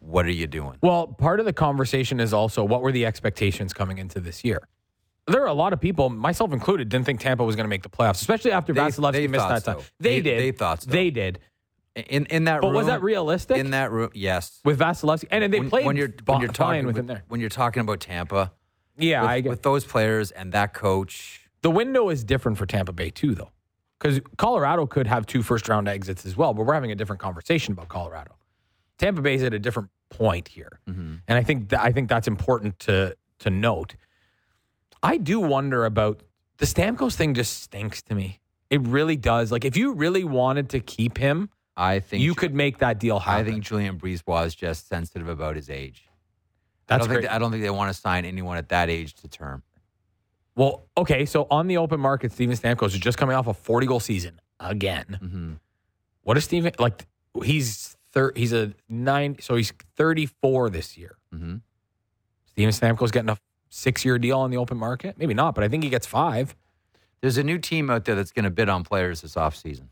S3: what are you doing?
S4: Well, part of the conversation is also what were the expectations coming into this year? There are a lot of people, myself included, didn't think Tampa was going to make the playoffs, especially after
S3: They-
S4: Vasilevsky
S3: they
S4: missed
S3: thought
S4: that time.
S3: so.
S4: They,
S3: They-
S4: did.
S3: they thought so.
S4: They did.
S3: In in that
S4: But
S3: room,
S4: was that realistic?
S3: In that room, yes.
S4: With Vasilevsky, and, and they
S3: when,
S4: played
S3: when you're
S4: fi-
S3: when you're
S4: fine
S3: talking
S4: with
S3: with,
S4: him there.
S3: when you're talking about Tampa,
S4: Yeah,
S3: with,
S4: I get
S3: with those players and that coach.
S4: the window is different for Tampa Bay too, though, because Colorado could have two first round exits as well. But we're having a different conversation about Colorado. Tampa Bay's at a different point here,
S3: Mm-hmm.
S4: and I think that, I think that's important to to note. I do wonder about the Stamkos thing. Just stinks to me. It really does. Like if you really wanted to keep him,
S3: I think
S4: you could make that deal happen.
S3: I think Julian Brisebois is just sensitive about his age.
S4: that's
S3: I don't
S4: great.
S3: think I don't think they want to sign anyone at that age to term.
S4: Well, okay, so on the open market, Steven Stamkos is just coming off a forty-goal season again.
S3: Mm-hmm.
S4: What is Steven like? He's thir- he's a nine, so he's thirty-four this year.
S3: Mm-hmm.
S4: Steven Stamkos getting a six-year deal on the open market? Maybe not, but I think he gets five.
S3: There's a new team out there that's going to bid on players this offseason.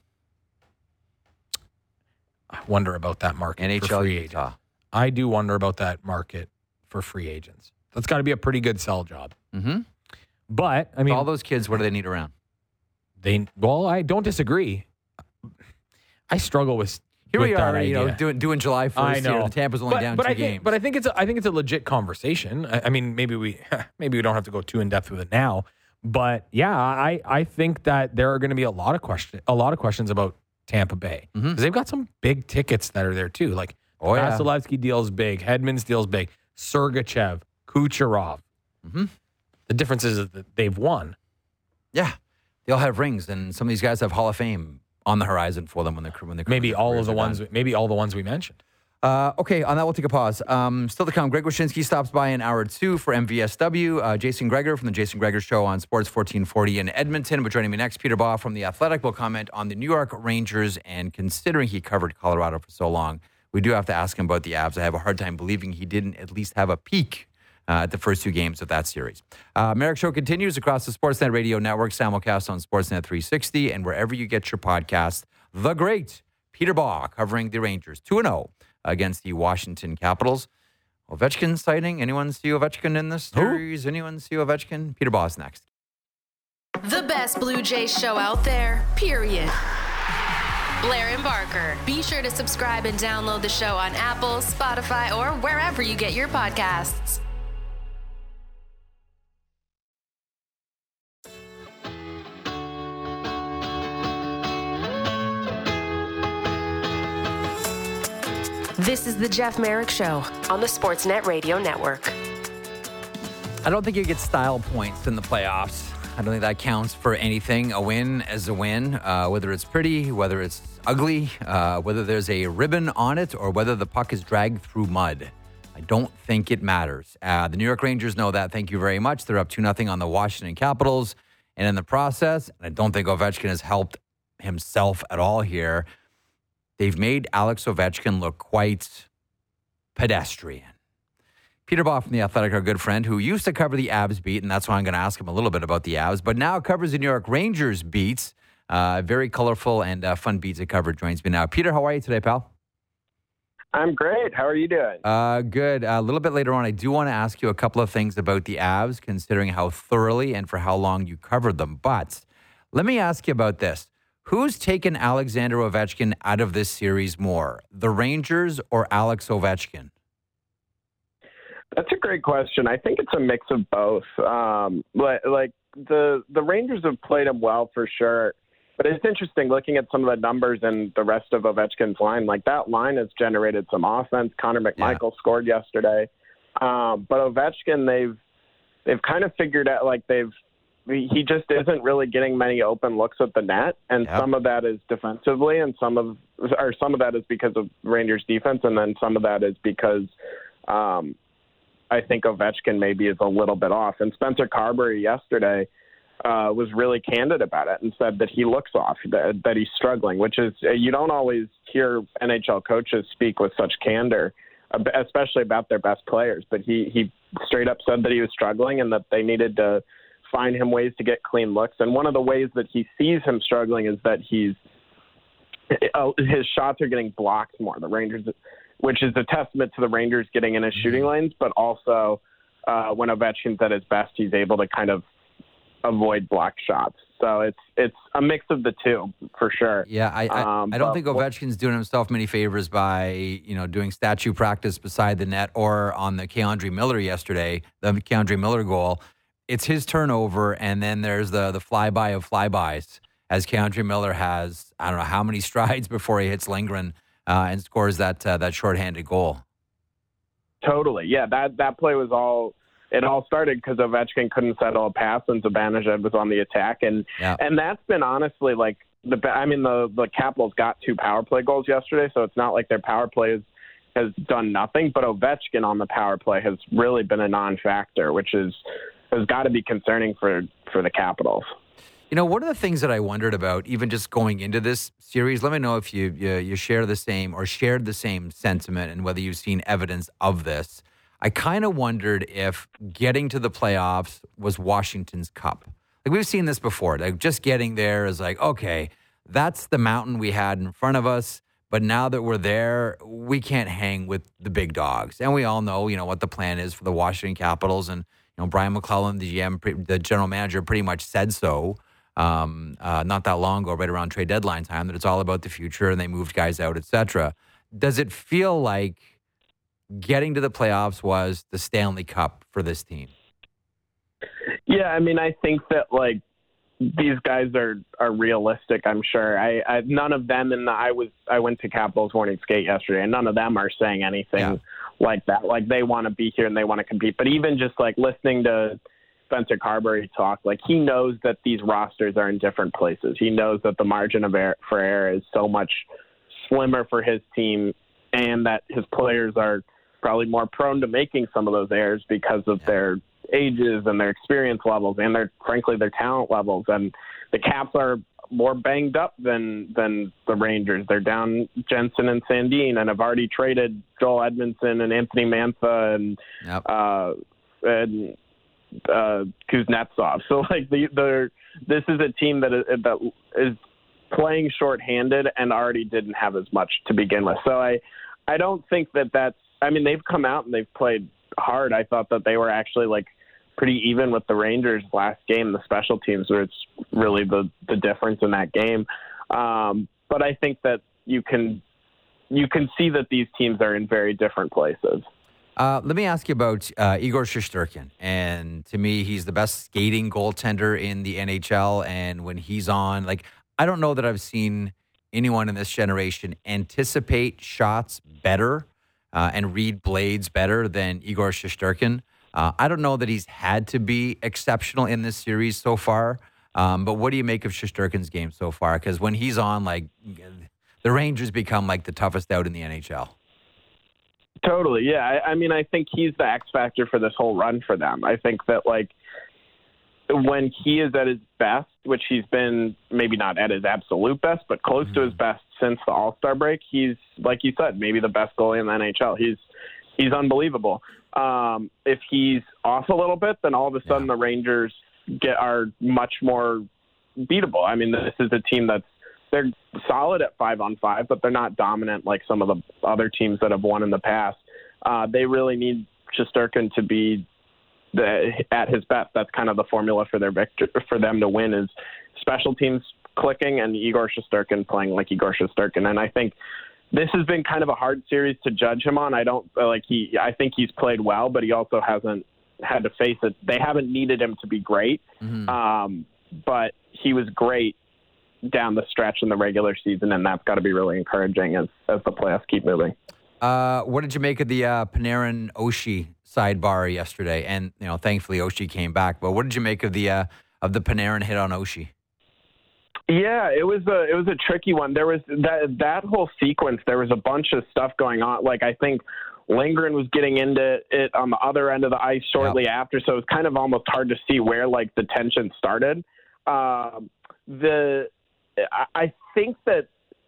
S4: I wonder about that market
S3: N H
S4: for
S3: L
S4: free agents.
S3: Utah.
S4: I do wonder about that market for free agents. That's got to be a pretty good sell job.
S3: Mm-hmm.
S4: But I mean,
S3: all those kids, what do they need around?
S4: they well, I don't disagree. I struggle with
S3: Here
S4: with
S3: we
S4: that
S3: are, you know,
S4: idea.
S3: doing doing July first.
S4: I know.
S3: Here. Tampa's only
S4: but,
S3: down
S4: but
S3: two
S4: I think,
S3: games.
S4: But I think it's a, I think it's a legit conversation. I, I mean, maybe we maybe we don't have to go too in depth with it now. But yeah, I, I think that there are going to be a lot of question a lot of questions about Tampa Bay because
S3: Mhm.
S4: they've got some big tickets that are there too. Like
S3: Oh, yeah.
S4: Vasilevsky deal's big, Hedman's deal's big, Sergachev, Kucherov.
S3: Mhm.
S4: The difference is that they've won.
S3: Yeah, they all have rings, and some of these guys have Hall of Fame on the horizon for them when they're when they
S4: Maybe all of the ones. Maybe all the ones we mentioned.
S3: Uh, okay, on that we'll take a pause. Um, still to come, Greg Wyshynski stops by in hour two for M V S W. Uh, Jason Greger from the Jason Greger Show on Sports fourteen forty in Edmonton. But joining me next, Peter Baugh from The Athletic will comment on the New York Rangers. And considering he covered Colorado for so long, we do have to ask him about the Avs. I have a hard time believing he didn't at least have a peek uh, at the first two games of that series. Uh, Merrick Show continues across the Sportsnet Radio Network, simulcast on Sportsnet three sixty, and wherever you get your podcasts. The great Peter Baugh covering the Rangers two and oh against the Washington Capitals. Ovechkin sighting. Anyone see Ovechkin in this series? Who? Anyone see Ovechkin? Peter Baugh's next.
S1: The best Blue Jays show out there, period. Blair and Barker. Be sure to subscribe and download the show on Apple, Spotify, or wherever you get your podcasts. This is the Jeff Merrick Show on the Sportsnet Radio Network.
S3: I don't think you get style points in the playoffs. I don't think that counts for anything. A win as a win, uh, whether it's pretty, whether it's ugly, uh, whether there's a ribbon on it, or whether the puck is dragged through mud. I don't think it matters. Uh, the New York Rangers know that. Thank you very much. They're up two nothing on the Washington Capitals. And in the process, and I don't think Ovechkin has helped himself at all here, they've made Alex Ovechkin look quite pedestrian. Peter Baugh from The Athletic, our good friend, who used to cover the Avs beat, and that's why I'm going to ask him a little bit about the Avs, but now covers the New York Rangers beats. Uh, very colorful and uh, fun beats to cover. Joins me now. Peter, how are you today, pal?
S7: I'm great. How are you doing?
S3: Uh, good. Uh, a little bit later on, I do want to ask you a couple of things about the Avs, considering how thoroughly and for how long you covered them. But let me ask you about this. Who's taken Alexander Ovechkin out of this series more, the Rangers or Alex Ovechkin?
S7: That's a great question. I think it's a mix of both. Um, like, like the the Rangers have played him well for sure, but it's interesting looking at some of the numbers and the rest of Ovechkin's line. Like that line has generated some offense. Connor McMichael yeah. scored yesterday, um, but Ovechkin they've they've kind of figured out like they've he just isn't really getting many open looks at the net, and yep. some of that is defensively, and some of or some of that is because of Rangers defense, and then some of that is because. Um, I think Ovechkin maybe is a little bit off. And Spencer Carberry yesterday uh, was really candid about it and said that he looks off, that, that he's struggling, which is you don't always hear N H L coaches speak with such candor, especially about their best players. But he, he straight up said that he was struggling and that they needed to find him ways to get clean looks. And one of the ways that he sees him struggling is that he's his shots are getting blocked more. The Rangers which is a testament to the Rangers getting in his shooting lanes, but also uh, when Ovechkin's at his best, he's able to kind of avoid block shots. So it's it's a mix of the two for sure.
S3: Yeah, I I,
S7: um,
S3: I don't
S7: but,
S3: think Ovechkin's doing himself many favors by you know doing statue practice beside the net or on the Keandre Miller yesterday, the Keandre Miller goal. It's his turnover, and then there's the the flyby of flybys as Keandre Miller has I don't know how many strides before he hits Lindgren uh, and scores that uh, that shorthanded goal.
S7: Totally, yeah. That that play was all. It all started because Ovechkin couldn't settle a pass and Zibanejad was on the attack, and
S3: yeah.
S7: and that's been honestly like the. I mean, the the Capitals got two power play goals yesterday, so it's not like their power play has has done nothing. But Ovechkin on the power play has really been a non-factor, which is has got to be concerning for for the Capitals.
S3: You know, one of the things that I wondered about, even just going into this series, let me know if you you, you share the same or shared the same sentiment, and whether you've seen evidence of this. I kind of wondered if getting to the playoffs was Washington's cup. Like, we've seen this before. Like, just getting there is like, okay, that's the mountain we had in front of us, but now that we're there, we can't hang with the big dogs. And we all know, you know, what the plan is for the Washington Capitals. And, you know, Brian McClellan, the G M, the general manager, pretty much said so um, uh, not that long ago, right around trade deadline time, that it's all about the future and they moved guys out, et cetera. Does it feel like getting to the playoffs was the Stanley Cup for this team?
S7: Yeah, I mean, I think that, like, these guys are, are realistic, I'm sure. I, I none of them, and I was I went to Capitals morning skate yesterday, and none of them are saying anything
S3: yeah.
S7: like that. Like, they want to be here and they want to compete. But even just, like, listening to Spencer Carberry talk, like, he knows that these rosters are in different places. He knows that the margin of error for error is so much slimmer for his team, and that his players are probably more prone to making some of those errors because of yeah. their ages and their experience levels and their, frankly, their talent levels. And the Caps are more banged up than than the Rangers. They're down Jensen and Sandin and have already traded Joel Edmondson and Anthony Mantha and
S3: yep.
S7: uh, and uh, Kuznetsov. So, like, the the this is a team that is, that is playing shorthanded and already didn't have as much to begin with. So I I don't think that that's. I mean, they've come out and they've played hard. I thought that they were actually, like, pretty even with the Rangers last game, the special teams, where it's really the, the difference in that game. Um, but I think that you can you can see that these teams are in very different places.
S3: Uh, let me ask you about uh, Igor Shesterkin. And to me, he's the best skating goaltender in the N H L. And when he's on, like, I don't know that I've seen anyone in this generation anticipate shots better Uh, and read blades better than Igor Shesterkin. Uh, I don't know that he's had to be exceptional in this series so far, um, but what do you make of Shesterkin's game so far? Because when he's on, like, the Rangers become, like, the toughest out in the N H L.
S7: Totally, yeah. I, I mean, I think he's the X factor for this whole run for them. I think that, like, when he is at his best, which he's been maybe not at his absolute best, but close mm-hmm. to his best since the All-Star break, he's, like you said, maybe the best goalie in the N H L. He's he's unbelievable. Um, if he's off a little bit, then all of a sudden yeah. the Rangers get are much more beatable. I mean, this is a team that's they're solid at five on five, but they're not dominant like some of the other teams that have won in the past. Uh, they really need Shesterkin to be The, at his best. That's kind of the formula for their victory, for them to win, is special teams clicking and Igor Shesterkin playing like Igor Shesterkin. And I think this has been kind of a hard series to judge him on. I don't like he. I think he's played well, but he also hasn't had to face it. They haven't needed him to be great, mm-hmm. um, but he was great down the stretch in the regular season, and that's got to be really encouraging as as the playoffs keep moving.
S3: Uh, what did you make of the uh, Panarin Oshie sidebar yesterday? And you know, thankfully Oshie came back. But what did you make of the uh, of the Panarin hit on Oshie?
S7: Yeah, it was a it was a tricky one. There was that that whole sequence. There was a bunch of stuff going on. Like, I think Lindgren was getting into it on the other end of the ice shortly yep. after, so it was kind of almost hard to see where, like, the tension started. Um, the I think that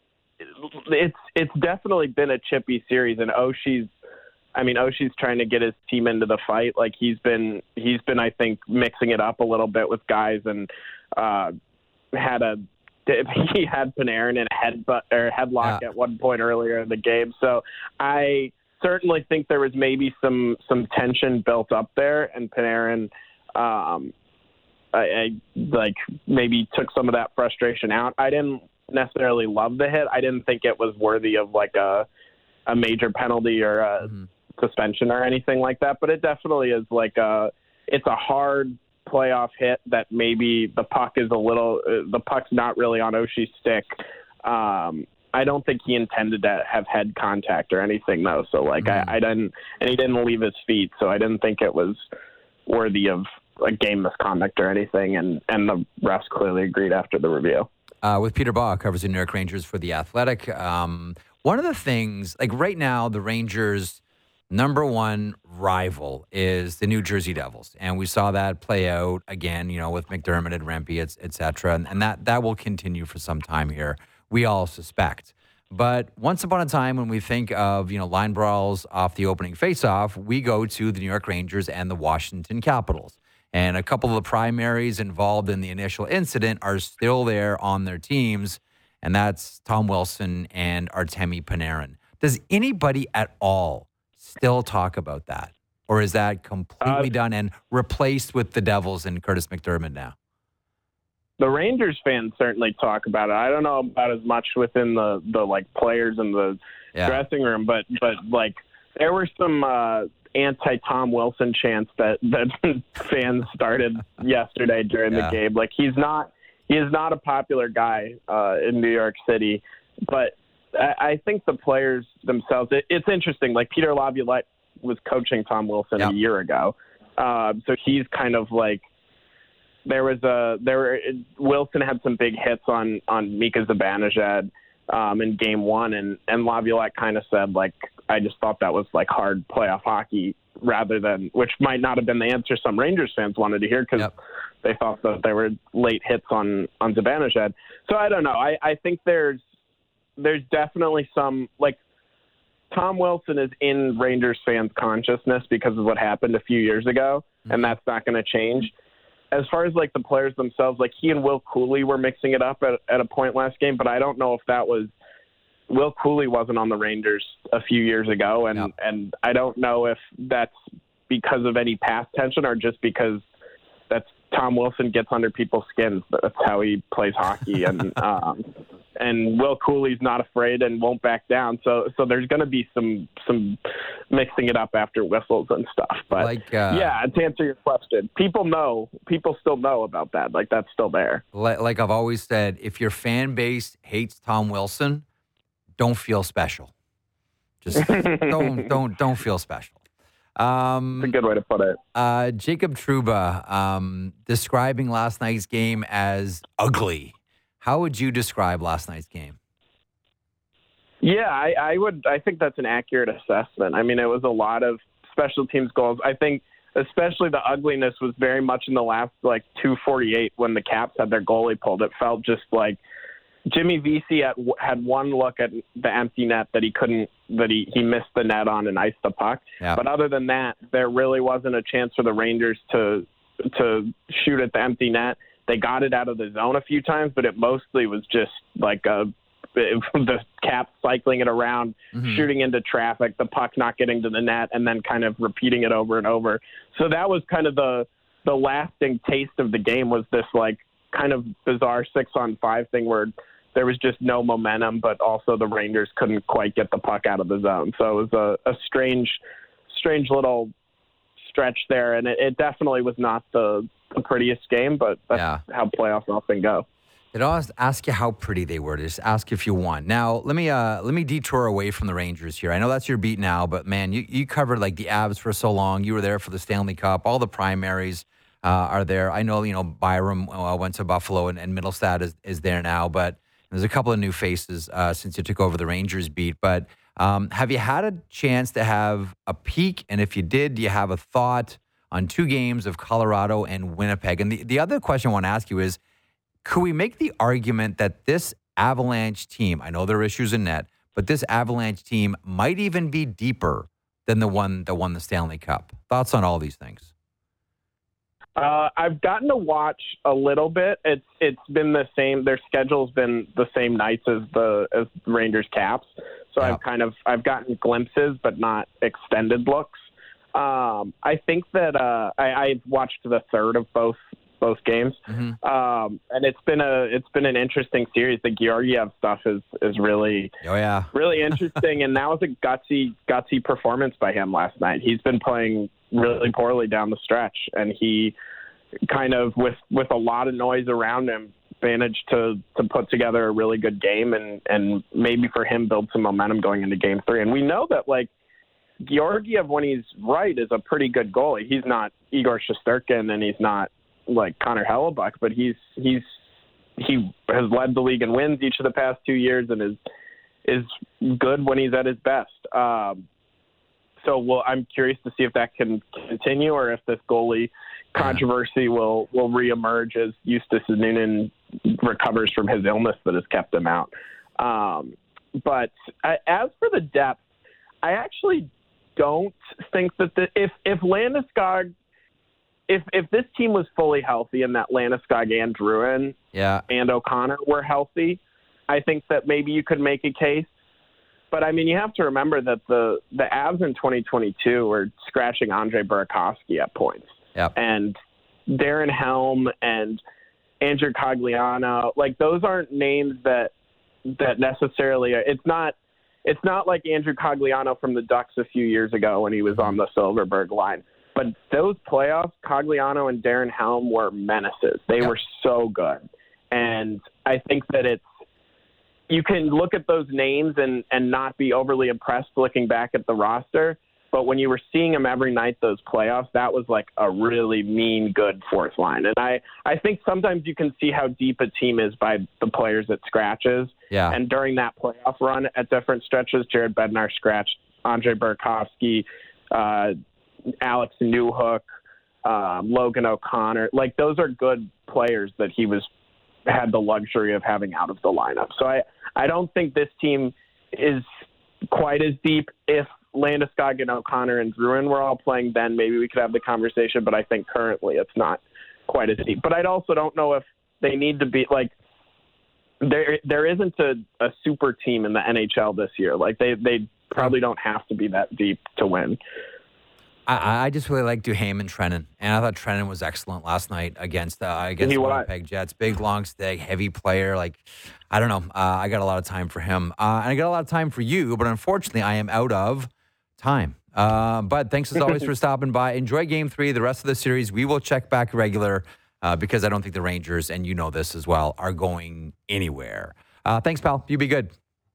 S7: it's it's definitely been a chippy series, and Oshie's. I mean, Oshie's trying to get his team into the fight. Like, he's been he's been I think mixing it up a little bit with guys, and uh, had a he had Panarin in a headbutt or headlock
S3: Yeah.
S7: at one point earlier in the game. So I certainly think there was maybe some some tension built up there, and Panarin, um, I, I like maybe took some of that frustration out. I didn't necessarily love the hit. I didn't think it was worthy of like a a major penalty or a
S3: Mm-hmm.
S7: suspension or anything like that. But it definitely is like a it's a hard playoff hit that maybe the puck is a little uh, the puck's not really on Oshie's stick. Um, I don't think he intended to have head contact or anything though. So like
S3: Mm-hmm.
S7: I, I didn't, and he didn't leave his feet. So I didn't think it was worthy of a game misconduct or anything. And, and the refs clearly agreed after the review.
S3: Uh, with Peter Baugh, covers the New York Rangers for The Athletic. Um, one of the things, like right now, the Rangers' number one rival is the New Jersey Devils. And we saw that play out again, you know, with McDermott and Rempe, et, et cetera. And, and that, that will continue for some time here, we all suspect. But once upon a time, when we think of, you know, line brawls off the opening faceoff, we go to the New York Rangers and the Washington Capitals. And a couple of the primaries involved in the initial incident are still there on their teams, and that's Tom Wilson and Artemi Panarin. Does anybody at all still talk about that? Or is that completely
S7: Uh,
S3: done and replaced with the Devils and Curtis McDermott now?
S7: The Rangers fans certainly talk about it. I don't know about as much within the, the like players in the
S3: Yeah.
S7: dressing room, but, but like there were some, uh, anti-Tom Wilson chants that, that fans started yesterday during
S3: Yeah.
S7: the game. Like he's not, he is not a popular guy uh, in New York City, but I, I think the players themselves, it, it's interesting. Like Peter Laviolette was coaching Tom Wilson
S3: Yeah.
S7: a year ago. Uh, so he's kind of like, there was a, there were, Wilson had some big hits on, on Mika Zibanejad um, in game one. And, and Laviolette kind of said like, I just thought that was like hard playoff hockey rather than, which might not have been the answer some Rangers fans wanted to hear because
S3: Yep.
S7: they thought that there were late hits on, on Zibanejad. So I don't know. I, I think there's, there's definitely some, like Tom Wilson is in Rangers fans' consciousness because of what happened a few years ago,
S3: Mm-hmm.
S7: and that's not going to change. As far as like the players themselves, like he and Will Cooley were mixing it up at, at a point last game, but I don't know if that was, Will Cooley wasn't on the Rangers a few years ago, and,
S3: Yep.
S7: and I don't know if that's because of any past tension or just because that's Tom Wilson gets under people's skins. That's how he plays hockey, and um, and Will Cooley's not afraid and won't back down. So so there's going to be some some mixing it up after whistles and stuff. But
S3: Like, uh,
S7: yeah, to answer your question, people know, people still know about that. Like that's still there.
S3: Like, like I've always said, if your fan base hates Tom Wilson, don't feel special. Just don't don't don't feel special. Um,
S7: It's a good way to put it.
S3: Uh, Jacob Trouba um, describing last night's game as ugly. How would you describe last night's game?
S7: Yeah, I, I would. I think that's an accurate assessment. I mean, it was a lot of special teams goals. I think, especially the ugliness was very much in the last like two forty-eight when the Caps had their goalie pulled. It felt just like Jimmy Vesey had, had one look at the empty net that he couldn't, that he, he missed the net on and iced the puck.
S3: Yeah.
S7: But other than that, there really wasn't a chance for the Rangers to to shoot at the empty net. They got it out of the zone a few times, but it mostly was just like a, the Caps cycling it around,
S3: Mhm.
S7: shooting into traffic, the puck not getting to the net, and then kind of repeating it over and over. So that was kind of the the lasting taste of the game, was this like kind of bizarre six on five thing where there was just no momentum, but also the Rangers couldn't quite get the puck out of the zone. So it was a, a strange, strange little stretch there, and it, it definitely was not the, the prettiest game, but that's
S3: Yeah.
S7: how playoffs often go.
S3: It always ask you how pretty they were. Just ask if you won. Now let me uh, let me detour away from the Rangers here. I know that's your beat now, but man, you, you covered like the Avs for so long. You were there for the Stanley Cup. All the primaries uh, are there. I know you know Byram uh, went to Buffalo, and, and Middlestad is, is there now. But there's a couple of new faces uh, since you took over the Rangers beat. But um, have you had a chance to have a peek? And if you did, do you have a thought on two games of Colorado and Winnipeg? And the, the other question I want to ask you is, could we make the argument that this Avalanche team, I know there are issues in net, but this Avalanche team might even be deeper than the one that won the Stanley Cup? Thoughts on all these things?
S7: Uh, I've gotten to watch a little bit. It's it's been the same. Their schedule's been the same nights as the as Rangers Caps. So
S3: Yeah.
S7: I've kind of I've gotten glimpses, but not extended looks. Um, I think that uh, I, I watched the third of both both games,
S3: Mm-hmm.
S7: um, and it's been a it's been an interesting series. The Georgiev stuff is is really
S3: Oh, yeah.
S7: really interesting, and that was a gutsy gutsy performance by him last night. He's been playing really poorly down the stretch, and he kind of with with a lot of noise around him managed to to put together a really good game, and and maybe for him build some momentum going into game three. And we know that like Georgiev, when he's right, is a pretty good goalie. He's not Igor Shesterkin, and he's not like Connor Hellebuck, but he's he's he has led the league in wins each of the past two years and is is good when he's at his best. Um, so well, I'm curious to see if that can continue or if this goalie controversy will, will reemerge as Justus Noonan recovers from his illness that has kept him out. Um, but I, as for the depth, I actually don't think that the, if if Landeskog, if if this team was fully healthy and that Landeskog and Drouin
S3: Yeah.
S7: and O'Connor were healthy, I think that maybe you could make a case. But I mean, you have to remember that the the Avs in twenty twenty-two were scratching Andre Burakovsky at points.
S3: Yep.
S7: And Darren Helm and Andrew Cogliano, like those aren't names that that necessarily. It's not. It's not like Andrew Cogliano from the Ducks a few years ago when he was on the Silverberg line. But those playoffs, Cogliano and Darren Helm were menaces. They
S3: Yep.
S7: were so good, and I think that it's. You can look at those names and and not be overly impressed looking back at the roster. But when you were seeing them every night, those playoffs, that was like a really mean, good fourth line. And I, I think sometimes you can see how deep a team is by the players it scratches.
S3: Yeah.
S7: And during that playoff run at different stretches, Jared Bednar scratched Andre Burakovsky, uh, Alex Newhook, um, Logan O'Connor. Like those are good players that he was had the luxury of having out of the lineup. So I, I don't think this team is quite as deep. If Landeskog and O'Connor and Drouin were all playing, then maybe we could have the conversation, but I think currently it's not quite as deep. But I also don't know if they need to be like there there isn't a, a super team in the N H L this year. Like they they probably don't have to be that deep to win.
S3: I, I just really like Duhaime and Trennan, and I thought Trennan was excellent last night against uh, against
S7: He
S3: the
S7: was.
S3: Winnipeg Jets. Big, long stick, heavy player. Like, I don't know. Uh, I got a lot of time for him, uh, and I got a lot of time for you. But unfortunately, I am out of time. Uh, but thanks as always for stopping by. Enjoy Game Three. The rest of the series, we will check back regular uh, because I don't think the Rangers, and you know this as well, are going anywhere. Uh, thanks, pal. You be good.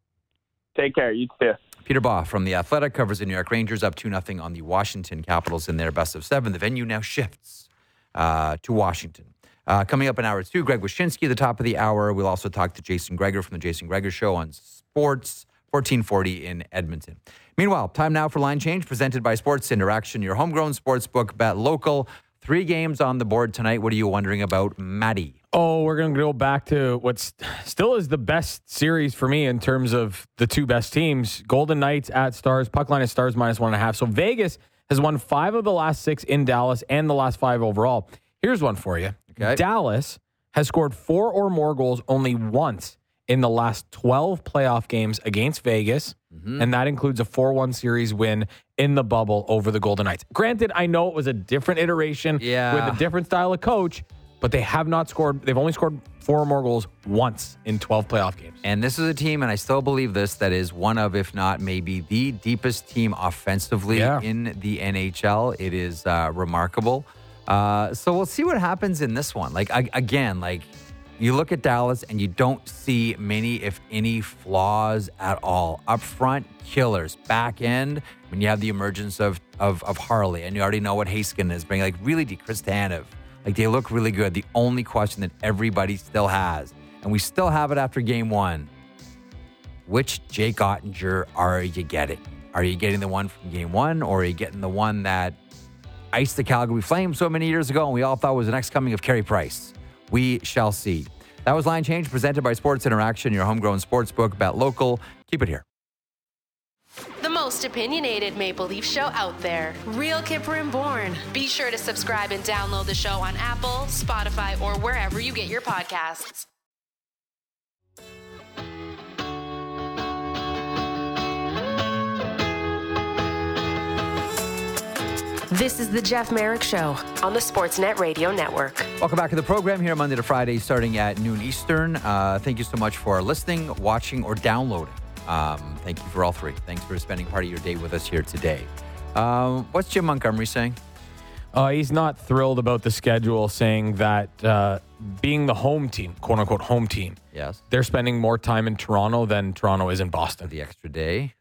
S7: Take care. You too.
S3: Peter Baugh from The Athletic covers the New York Rangers up two nothing on the Washington Capitals in their best of seven. The venue now shifts uh, to Washington. Uh, coming up in hour two, Greg Wyshynski at the top of the hour. We'll also talk to Jason Greger from the Jason Greger Show on Sports fourteen forty in Edmonton. Meanwhile, time now for Line Change, presented by Sports Interaction, your homegrown sports book, bet local. Three games on the board tonight. What are you wondering about, Maddie?
S4: Oh, we're going to go back to what still is the best series for me in terms of the two best teams. Golden Knights at Stars. Puck line at Stars minus one and a half. So Vegas has won five of the last six in Dallas and the last five overall. Here's one for you.
S3: Okay.
S4: Dallas has scored four or more goals only once in the last twelve playoff games against Vegas, mm-hmm. and that includes a four one series win in the bubble over the Golden Knights. Granted, I know it was a different iteration
S3: yeah.
S4: with a different style of coach, but they have not scored. They've only scored four or more goals once in twelve playoff games.
S3: And this is a team, and I still believe this, that is one of, if not maybe the deepest team offensively
S4: Yeah.
S3: in the N H L. It is uh, remarkable. Uh, so we'll see what happens in this one. Like, I, again, like, you look at Dallas and you don't see many, if any, flaws at all. Up front, killers. Back end, when you have the emergence of of, of Harley, and you already know what Haskin is bringing, like really Chris Tanev. Like they look really good. The only question that everybody still has, and we still have it after game one, which Jake Ottinger are you getting? Are you getting the one from game one, or are you getting the one that iced the Calgary Flames so many years ago and we all thought was the next coming of Carey Price? We shall see. That was Line Change, presented by Sports Interaction, your homegrown sports book. Bet local. Keep it here.
S1: The most most opinionated Maple Leaf show out there. Real Kipper and Bourne. Be sure to subscribe and download the show on Apple, Spotify, or wherever you get your podcasts. This is the Jeff Merrick Show on the Sportsnet Radio Network.
S3: Welcome back to the program here Monday to Friday starting at noon Eastern. Uh, thank you so much for listening, watching, or downloading. Um, thank you for all three. Thanks for spending part of your day with us here today. Um, what's Jim Montgomery saying?
S4: Uh, he's not thrilled about the schedule, saying that uh, being the home team, quote unquote home team,
S3: Yes.
S4: they're spending more time in Toronto than Toronto is in Boston.
S3: The extra day.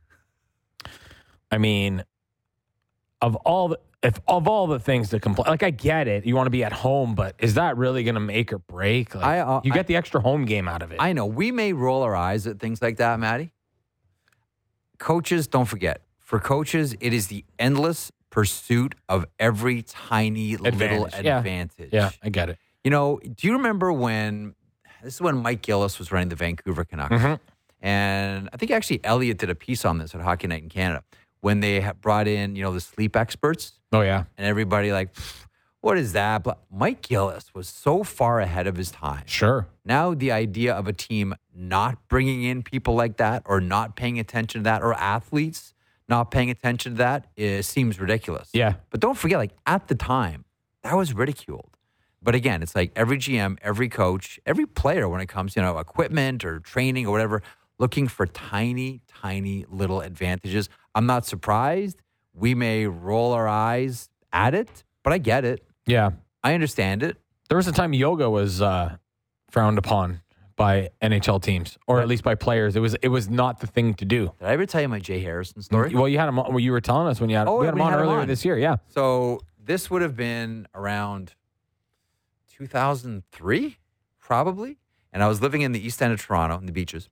S4: I mean, of all the, if of all the things to complain, like I get it, you want to be at home, but is that really going to make or break? Like,
S3: I, uh,
S4: you get
S3: I,
S4: the extra home game out of it.
S3: I know. We may roll our eyes at things like that, Maddie. Coaches, don't forget. For coaches, it is the endless pursuit of every tiny little
S4: Advantage. Yeah.
S3: advantage.
S4: Yeah, I get it.
S3: You know, do you remember when, this is when Mike Gillis was running the Vancouver Canucks.
S4: Mm-hmm.
S3: And I think actually Elliot did a piece on this at Hockey Night in Canada when they had brought in, you know, the sleep experts.
S4: Oh, yeah.
S3: And everybody like, what is that? But Mike Gillis was so far ahead of his time.
S4: Sure.
S3: Now the idea of a team not bringing in people like that or not paying attention to that or athletes not paying attention to that is, seems ridiculous.
S4: Yeah.
S3: But don't forget, like at the time, that was ridiculed. But again, it's like every G M, every coach, every player when it comes to, you know, equipment or training or whatever, looking for tiny, tiny little advantages. I'm not surprised. We may roll our eyes at it, but I get it.
S4: Yeah.
S3: I understand it.
S4: There was a time yoga was uh, frowned upon by N H L teams, or at least by players. It was it was not the thing to do.
S3: Did I ever tell you my Jay Harrison story?
S4: Well, you had him on, well, you were telling us when you had,
S3: Oh,
S4: we had him
S3: we
S4: on
S3: had him
S4: earlier
S3: on.
S4: this year. Yeah.
S3: So this would have been around two thousand three, probably. And I was living in the east end of Toronto, in the beaches.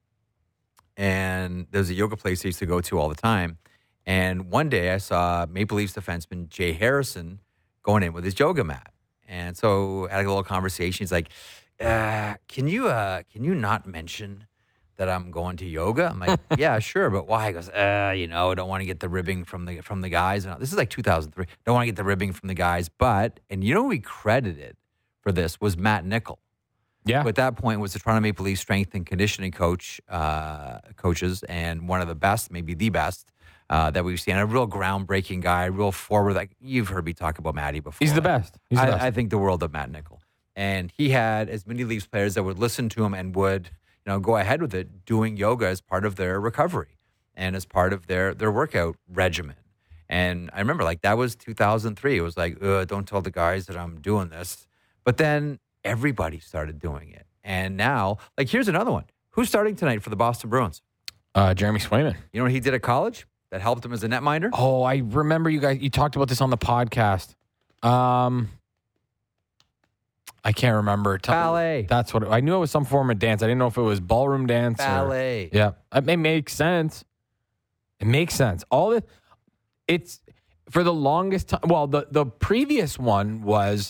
S3: And there's a yoga place I used to go to all the time. And one day I saw Maple Leafs defenseman Jay Harrison going in with his yoga mat. And so I had a little conversation. He's like, uh, can you uh, can you not mention that I'm going to yoga? I'm like, yeah, sure, but why? He goes, uh, you know, I don't want to get the ribbing from the from the guys. And this is like two thousand three. Don't want to get the ribbing from the guys. But, and you know who we credited for this was Matt Nickel.
S4: Yeah.
S3: Who at that point was the Toronto Maple Leafs strength and conditioning coach, uh, coaches, and one of the best, maybe the best, uh, that we've seen. A real groundbreaking guy, real forward. Like you've heard me talk about Matty before.
S4: He's the best. He's the
S3: I,
S4: best.
S3: I think the world of Matt Nickel. And he had as many Leafs players that would listen to him and would, you know, go ahead with it, doing yoga as part of their recovery and as part of their their workout regimen. And I remember, like, that was two thousand three. It was like, don't tell the guys that I'm doing this. But then everybody started doing it. And now, like, here's another one. Who's starting tonight for the Boston Bruins?
S4: Uh, Jeremy Swayman.
S3: You know what he did at college that helped him as a netminder?
S4: Oh, I remember you guys. You talked about this on the podcast. Um, I can't remember. Tell-
S3: Ballet.
S4: That's what it, I knew. It was some form of dance. I didn't know if it was ballroom dance.
S3: Ballet.
S4: Or, yeah, it may make sense. It makes sense. All the it's for the longest time. Well, the the previous one was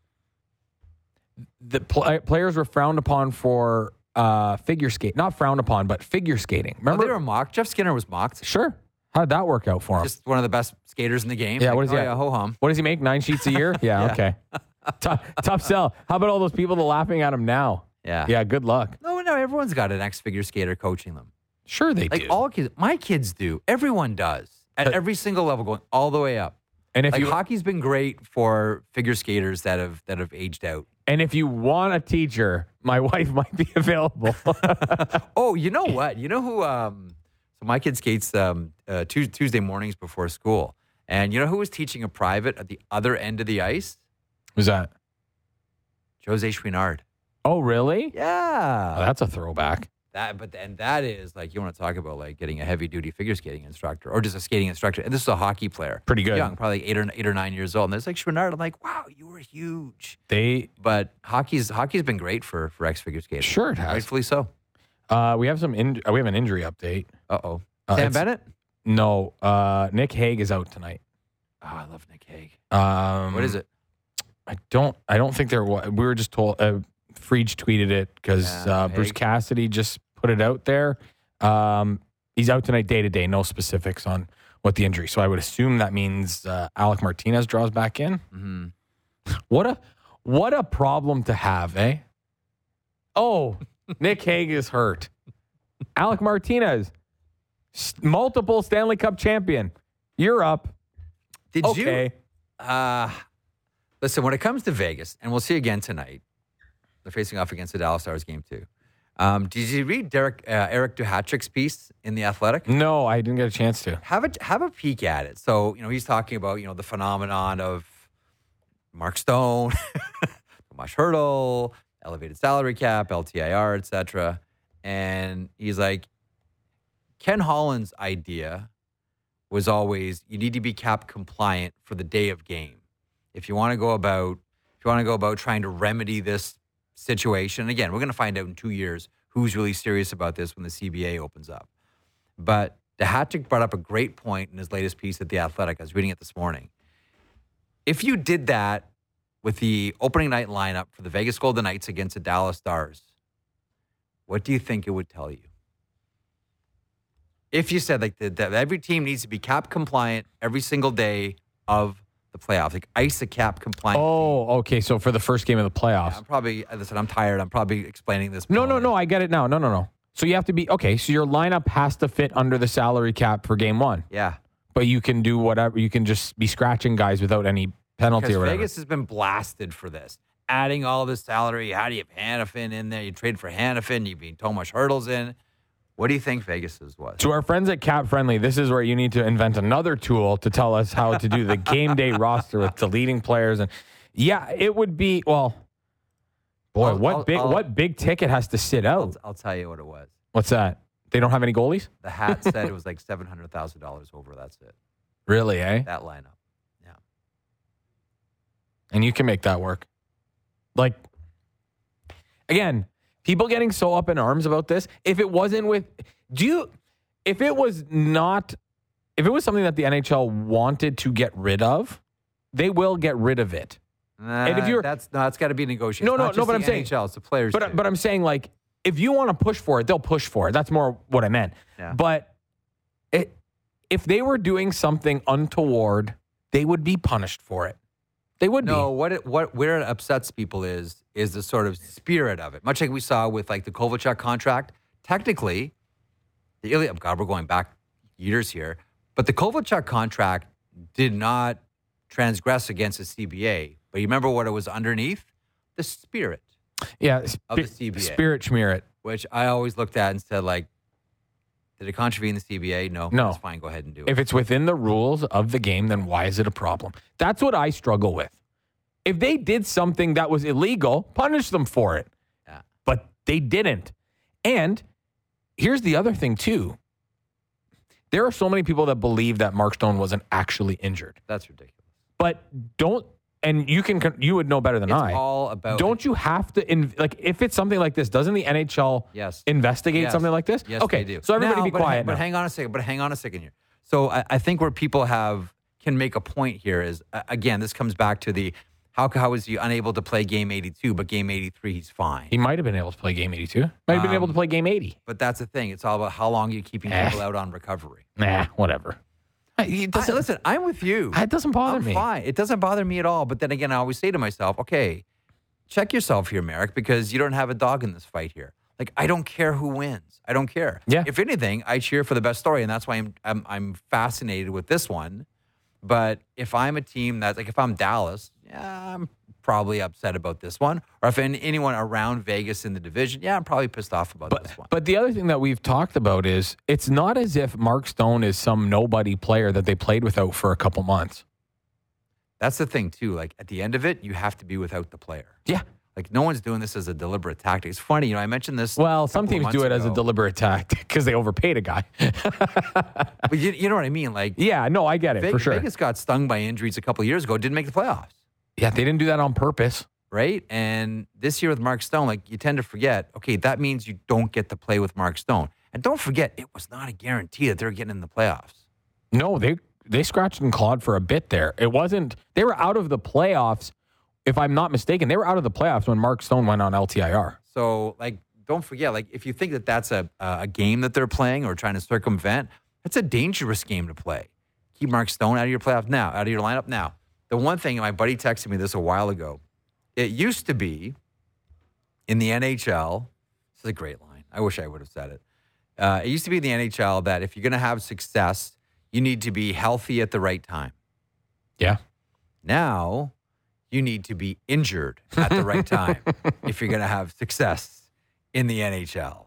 S4: the pl- players were frowned upon for uh, figure skate. Not frowned upon, but figure skating. Remember,
S3: Oh, they were mocked. Jeff Skinner was mocked.
S4: sure. How did that work out for him?
S3: Just one of the best skaters in the game.
S4: Yeah,
S3: Like,
S4: what is
S3: oh,
S4: he?
S3: yeah, ho hum.
S4: What does he make? Nine sheets a year? Yeah,
S3: Yeah.
S4: okay. tough, tough sell. How about all those people that are laughing at him now?
S3: Yeah.
S4: Yeah, good luck.
S3: No, no, everyone's got an ex-figure skater coaching them.
S4: Sure they
S3: Like
S4: do.
S3: all kids, my kids do. Everyone does at
S4: Uh,
S3: every single level, going all the way up.
S4: and if
S3: Like
S4: you
S3: hockey's been great for figure skaters that have that have aged out.
S4: and if you want a teacher, my wife might be available.
S3: Oh, you know what? You know who? Um, so my kid skates um, uh, Tues- Tuesday mornings before school, and you know who was teaching a private at the other end of the ice?
S4: Who's that?
S3: Jose Chouinard.
S4: Oh, really?
S3: Yeah,
S4: Oh, that's a throwback.
S3: that. But and that is like you want to talk about like getting a heavy duty figure skating instructor or just a skating instructor. And this is a hockey player,
S4: Pretty good.
S3: young, probably like eight or eight or nine years old. And there's like Chouinard. I'm like, wow, you were huge.
S4: They
S3: But hockey's hockey's been great for for ex figure skaters.
S4: Sure it has.
S3: rightfully so.
S4: uh, we have some in, uh, we have an injury update.
S3: Uh oh,
S4: Uh,
S3: Sam
S4: it's-
S3: Bennett.
S4: No, uh, Nick Hague is out tonight.
S3: Oh, I love Nick Hague.
S4: Um,
S3: What is it?
S4: I don't. I don't think there was. We were just told. Uh, Freege tweeted it because
S3: Yeah,
S4: uh, Bruce
S3: Hague.
S4: Cassidy just put it out there. Um, he's out tonight, day to day. No specifics on what the injury. So I would assume that means uh, Alec Martinez draws back in.
S3: Mm-hmm.
S4: What a what a problem to have, eh? Oh, Nick Hague is hurt. Alec Martinez, s- multiple Stanley Cup champion. You're up.
S3: Did
S4: Okay.
S3: you? Uh, listen, when it comes to Vegas, and we'll see again tonight, they're facing off against the Dallas Stars game two. Um, did you read Derek, uh, Eric Duhatrick's piece in The Athletic?
S4: No, I didn't get a chance to.
S3: Have a, have a peek at it. So, you know, he's talking about, you know, the phenomenon of Mark Stone, Tomas Hertl, elevated salary cap, L T I R, et cetera. And he's like, Ken Holland's idea was always you need to be cap compliant for the day of game. If you want to go about, if you want to go about trying to remedy this situation, again, we're going to find out in two years who's really serious about this when the C B A opens up. But Duhatrick brought up a great point in his latest piece at The Athletic. I was reading it this morning. If you did that with the opening night lineup for the Vegas Golden Knights against the Dallas Stars, what do you think it would tell you? If you said like that, that every team needs to be cap compliant every single day of the playoffs, like ice a cap compliant.
S4: Oh, okay. So for the first game of the playoffs.
S3: Yeah, I'm probably, listen, I'm tired. I'm probably explaining this.
S4: No, no, no. I get it now. No, no, no. So you have to be, okay, so your lineup has to fit under the salary cap for game one.
S3: Yeah.
S4: But you can do whatever. You can just be scratching guys without any penalty
S3: Because
S4: or whatever.
S3: Vegas has been blasted for this. Adding all this salary. How do you have Hanifin in there? You trade for Hanifin. You beat Tomas Hertl's in. What do you think Vegas's was?
S4: To our friends at Cap Friendly, this is where you need to invent another tool to tell us how to do the game day roster with deleting players. And yeah, it would be, well, boy,
S3: I'll-
S4: what
S3: I'll-
S4: big
S3: I'll-
S4: what big ticket has to sit
S3: I'll,
S4: out?
S3: I'll tell you what it was.
S4: What's that? They don't have any goalies?
S3: The hat said it was like seven hundred thousand dollars over. That's it.
S4: Really, eh?
S3: That lineup. Yeah.
S4: And you can make that work. Like, again, people getting so up in arms about this. If it wasn't with, do you, if it was not, if it was something that the N H L wanted to get rid of, they will get rid of it.
S3: And
S4: if you're-
S3: that's no, it's got to be negotiated.
S4: No,
S3: It's
S4: no,
S3: not
S4: no,
S3: just
S4: but
S3: the
S4: I'm saying-
S3: N H L, it's the players.
S4: But
S3: too.
S4: but I'm saying, like, if you want to push for it, they'll push for it. That's more what I meant.
S3: Yeah.
S4: But it, if they were doing something untoward, they would be punished for it. They would
S3: no,
S4: be.
S3: what it, what where it upsets people is is the sort of spirit of it. Much like we saw with like the Kovalchuk contract. Technically, the Ilya, God, we're going back years here, but the Kovalchuk contract did not transgress against the C B A. But you remember what it was underneath? The spirit,
S4: Yeah,
S3: of the C B A.
S4: Spirit schmear it.
S3: which I always looked at and said, like, did it contravene the C B A? No.
S4: No.
S3: That's fine. Go ahead and do it.
S4: If it's within the rules of the game, then why is it a problem? That's what I struggle with. If they did something that was illegal, punish them for it.
S3: Yeah.
S4: But they didn't. And here's the other thing, too. There are so many people that believe that Mark Stone wasn't actually injured.
S3: That's ridiculous.
S4: But don't, and you can, you would know better than
S3: It's
S4: I.
S3: all about.
S4: Don't you have to, in, like, if it's something like this, doesn't the N H L
S3: Yes.
S4: investigate
S3: Yes.
S4: something like this?
S3: Yes,
S4: okay,
S3: they do.
S4: so everybody
S3: Now,
S4: be
S3: but
S4: quiet
S3: hang- But
S4: now.
S3: hang on a second. But hang on a second here. So I, I think where people have can make a point here is uh, again, this comes back to the how how is he unable to play game eighty-two, but game eighty-three he's fine.
S4: He might have been able to play game eighty-two. Might have been able to
S3: Um,
S4: play game eighty.
S3: But that's the thing. It's all about how long you're keeping
S4: Eh.
S3: people out on recovery.
S4: Nah, whatever. It
S3: I-
S4: doesn't,
S3: listen, I'm with you.
S4: it doesn't bother
S3: I'm
S4: me.
S3: fine. It doesn't bother me at all. But then again, I always say to myself, okay, check yourself here, Merrick, because you don't have a dog in this fight here. Like, I don't care who wins. I don't care.
S4: Yeah.
S3: If anything, I cheer for the best story, and that's why I'm I'm, I'm fascinated with this one. But if I'm a team that's like, if I'm Dallas, yeah, I'm probably upset about this one. Or if any, anyone around Vegas in the division, yeah, I'm probably pissed off about
S4: But,
S3: this one.
S4: but the other thing that we've talked about is it's not as if Mark Stone is some nobody player that they played without for a couple months.
S3: That's the thing too. Like at the end of it, you have to be without the player.
S4: Yeah.
S3: Like no one's doing this as a deliberate tactic. It's funny, you know. I mentioned this.
S4: Well,
S3: a
S4: some
S3: couple of
S4: teams do
S3: months
S4: it as a
S3: ago.
S4: deliberate tactic because they overpaid a guy.
S3: But you, you know what I mean? Like
S4: yeah, no, I get it
S3: Vegas,
S4: for sure.
S3: Vegas got stung by injuries a couple of years ago. Didn't make the playoffs,
S4: Yeah, they didn't do that on purpose.
S3: right? And this year with Mark Stone, like you tend to forget. Okay, that means you don't get to play with Mark Stone. And don't forget, it was not a guarantee that they're getting in the playoffs.
S4: No, they they scratched and clawed for a bit there. It wasn't. They were out of the playoffs. If I'm not mistaken, they were out of the playoffs when Mark Stone went on L T I R.
S3: So, like, don't forget, like, if you think that that's a a game that they're playing or trying to circumvent, that's a dangerous game to play. keep Mark Stone out of your playoff now, out of your lineup now. The one thing, my buddy texted me this a while ago. It used to be in the N H L. This is a great line. I wish I would have said it. Uh, it used to be in the N H L that if you're going to have success, you need to be healthy at the right time.
S4: Yeah.
S3: Now, you need to be injured at the right time if you're going to have success in the N H L.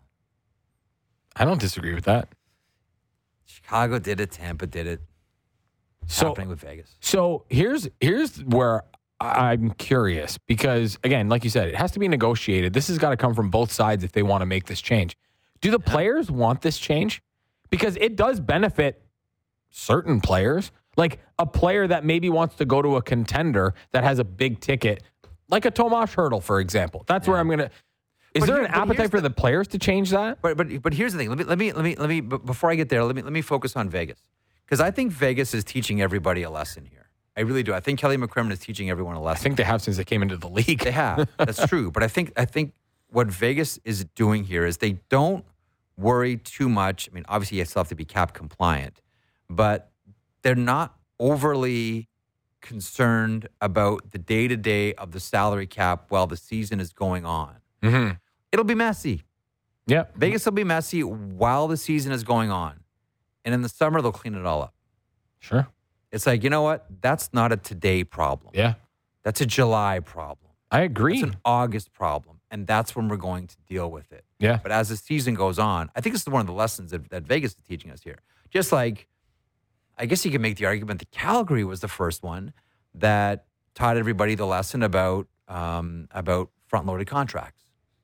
S4: I don't disagree with that.
S3: Chicago did it. Tampa did it. It's
S4: So,
S3: happening with Vegas.
S4: so here's here's where I- I'm curious because, again, like you said, it has to be negotiated. This has got to come from both sides if they want to make this change. Do the players want this change? Because it does benefit certain players. Like a player that maybe wants to go to a contender that has a big ticket, like a Tomas Hertl, for example. That's where I'm going to. Is
S3: But
S4: there
S3: here-
S4: an
S3: but
S4: appetite
S3: here's
S4: for
S3: the-
S4: the players to change that?
S3: But but but here's the thing. Let me let me let me let me b- before I get there. Let me let me focus on Vegas because I think Vegas is teaching everybody a lesson here. I really do. I think Kelly McCrimmon is teaching everyone a
S4: I
S3: lesson.
S4: think they have since they came into the league.
S3: They have. That's true. But I think I think what Vegas is doing here is they don't worry too much. I mean, obviously you still have to be cap compliant, but they're not overly concerned about the day to day of the salary cap while the season is going on.
S4: Mm-hmm.
S3: It'll be messy.
S4: Yeah.
S3: Vegas will be messy while the season is going on. And in the summer, they'll clean it all up.
S4: Sure.
S3: It's like, you know what? That's not a today problem.
S4: Yeah.
S3: That's a July problem.
S4: I agree.
S3: It's an August problem. And that's when we're going to deal with it.
S4: Yeah.
S3: But as the season goes on, I think this is one of the lessons that, that Vegas is teaching us here. Just like, I guess you can make the argument that Calgary was the first one that taught everybody the lesson about um, about front-loaded contracts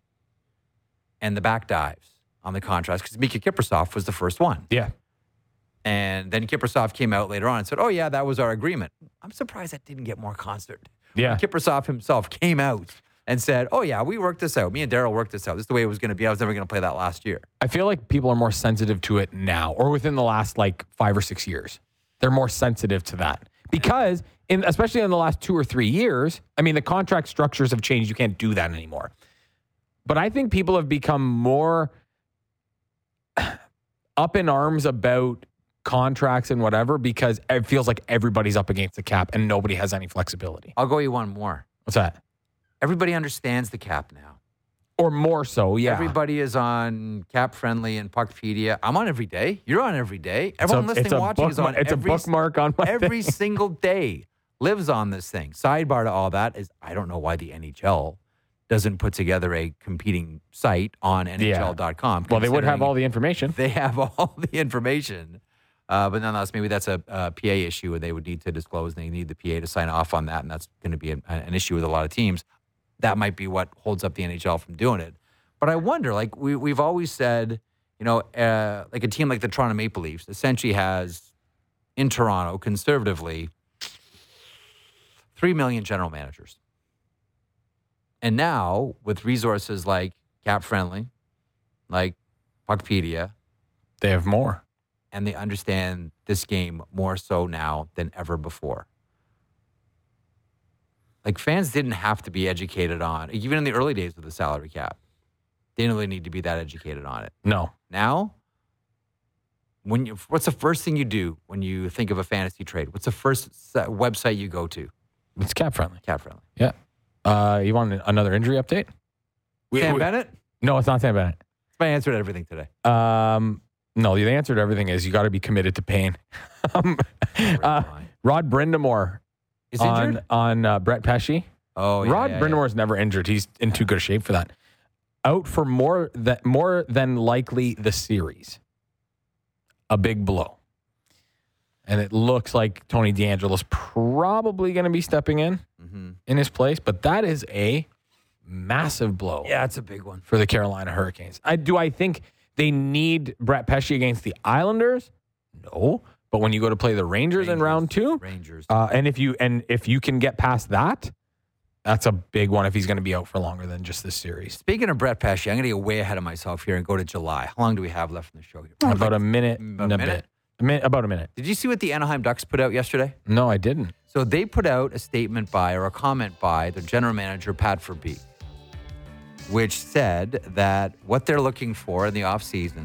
S3: and the back dives on the contracts because Mika Kiprasov was the first one.
S4: Yeah.
S3: And then Kiprasov came out later on and said, oh, yeah, that was our agreement. I'm surprised that didn't get more concert.
S4: Yeah.
S3: Kiprasov himself came out and said, oh, yeah, we worked this out. Me and Daryl worked this out. This is the way it was going to be. I was never going to play that last year.
S4: I feel like people are more sensitive to it now or within the last like five or six years. They're more sensitive to that because in, especially in the last two or three years, I mean, the contract structures have changed. You can't do that anymore. But I think people have become more up in arms about contracts and whatever because it feels like everybody's up against the cap and nobody has any flexibility.
S3: I'll go you one more.
S4: What's that?
S3: Everybody understands the cap now.
S4: Or more so, yeah.
S3: Everybody is on Cap Friendly and Puckpedia. I'm on every day. You're on every day.
S4: It's
S3: Everyone
S4: a-
S3: listening,
S4: it's a
S3: watching is on
S4: bookmark- It's
S3: every,
S4: a bookmark on my
S3: every
S4: thing.
S3: single day. Lives on this thing. Sidebar to all that is I don't know why the N H L doesn't put together a competing site on N H L dot com.
S4: Well, they would have
S3: considering
S4: all the information.
S3: They have all the information. Uh, but nonetheless, maybe that's a, a P A issue and they would need to disclose. They need the P A to sign off on that, and that's going to be an, an issue with a lot of teams. That might be what holds up the N H L from doing it. But I wonder, like we, we've always said, you know, uh, like a team like the Toronto Maple Leafs essentially has in Toronto, conservatively, three million general managers. And now with resources like Cap Friendly, like Puckpedia,
S4: They have more.
S3: and they understand this game more so now than ever before. Like fans didn't have to be educated on, even in the early days of the salary cap. They didn't really need to be that educated on it.
S4: No.
S3: Now, when you, what's the first thing you do when you think of a fantasy trade? What's the first s- website you go to?
S4: It's cap friendly.
S3: Cap Friendly.
S4: Yeah. Uh, you want another injury update? We-
S3: Sam
S4: we-
S3: Bennett?
S4: No, it's not Sam Bennett.
S3: That's my answer to everything today.
S4: Um, no, the answer to everything is you got to be committed to pain. um, uh, Rod Brindamore
S3: Is
S4: on
S3: injured?
S4: on uh, Brett Pesci.
S3: Oh, yeah.
S4: Rod
S3: yeah,
S4: Brindamore's never injured. He's in too good a shape for that. Out for more than more than likely the series. A big blow. And it looks like Tony DeAngelo's probably going to be stepping in
S3: Mm-hmm.
S4: in his place, but that is a massive blow.
S3: Yeah, it's a big one.
S4: For the Carolina Hurricanes. I do I think they need Brett Pesci against the Islanders? No. But when you go to play the Rangers, in
S3: Rangers.
S4: round two,
S3: Rangers.
S4: uh, and if you and if you can get past that, that's a big one if he's going to be out for longer than just this series.
S3: Speaking of Brett Pesci, I'm going to get way ahead of myself here and go to July. How long do we have left in the show here?
S4: About a minute
S3: About
S4: and
S3: a
S4: a
S3: minute?
S4: bit. A minute, about a minute.
S3: Did you see what the Anaheim Ducks put out yesterday?
S4: No, I didn't.
S3: So they put out a statement by or a comment by their general manager, Pat Verbeek, which said that what they're looking for in the offseason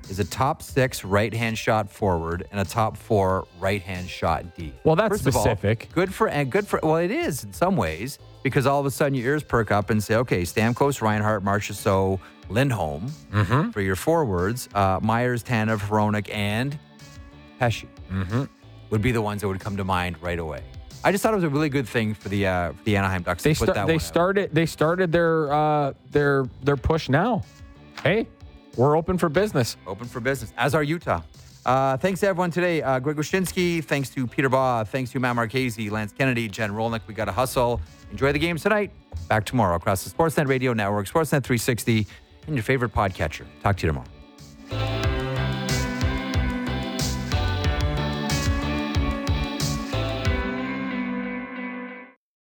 S3: is a top six right-hand shot forward and a top four right-hand shot D.
S4: Well, that's
S3: First of all,
S4: specific.
S3: good for and good for. Well, it is in some ways because all of a sudden your ears perk up and say, okay, Stamkos, Reinhart, Marchessault, Lindholm
S4: Mm-hmm.
S3: for your forwards. Uh, Myers, Tanev, Hronek, and Pesce
S4: Mm-hmm.
S3: would be the ones that would come to mind right away. I just thought it was a really good thing for the uh, for the Anaheim Ducks
S4: They
S3: to put
S4: start.
S3: that
S4: They
S3: one out.
S4: started. They started their uh, their their push now. Hey, we're open for business.
S3: Open for business, as are Utah. Uh, thanks to everyone today. Uh, Greg Wyshynski, thanks to Peter Baugh, thanks to Matt Marchese, Lance Kennedy, Jen Rolnick. We got to hustle. Enjoy the games tonight. Back tomorrow across the Sportsnet Radio Network, Sportsnet three sixty, and your favorite podcatcher. Talk to you tomorrow.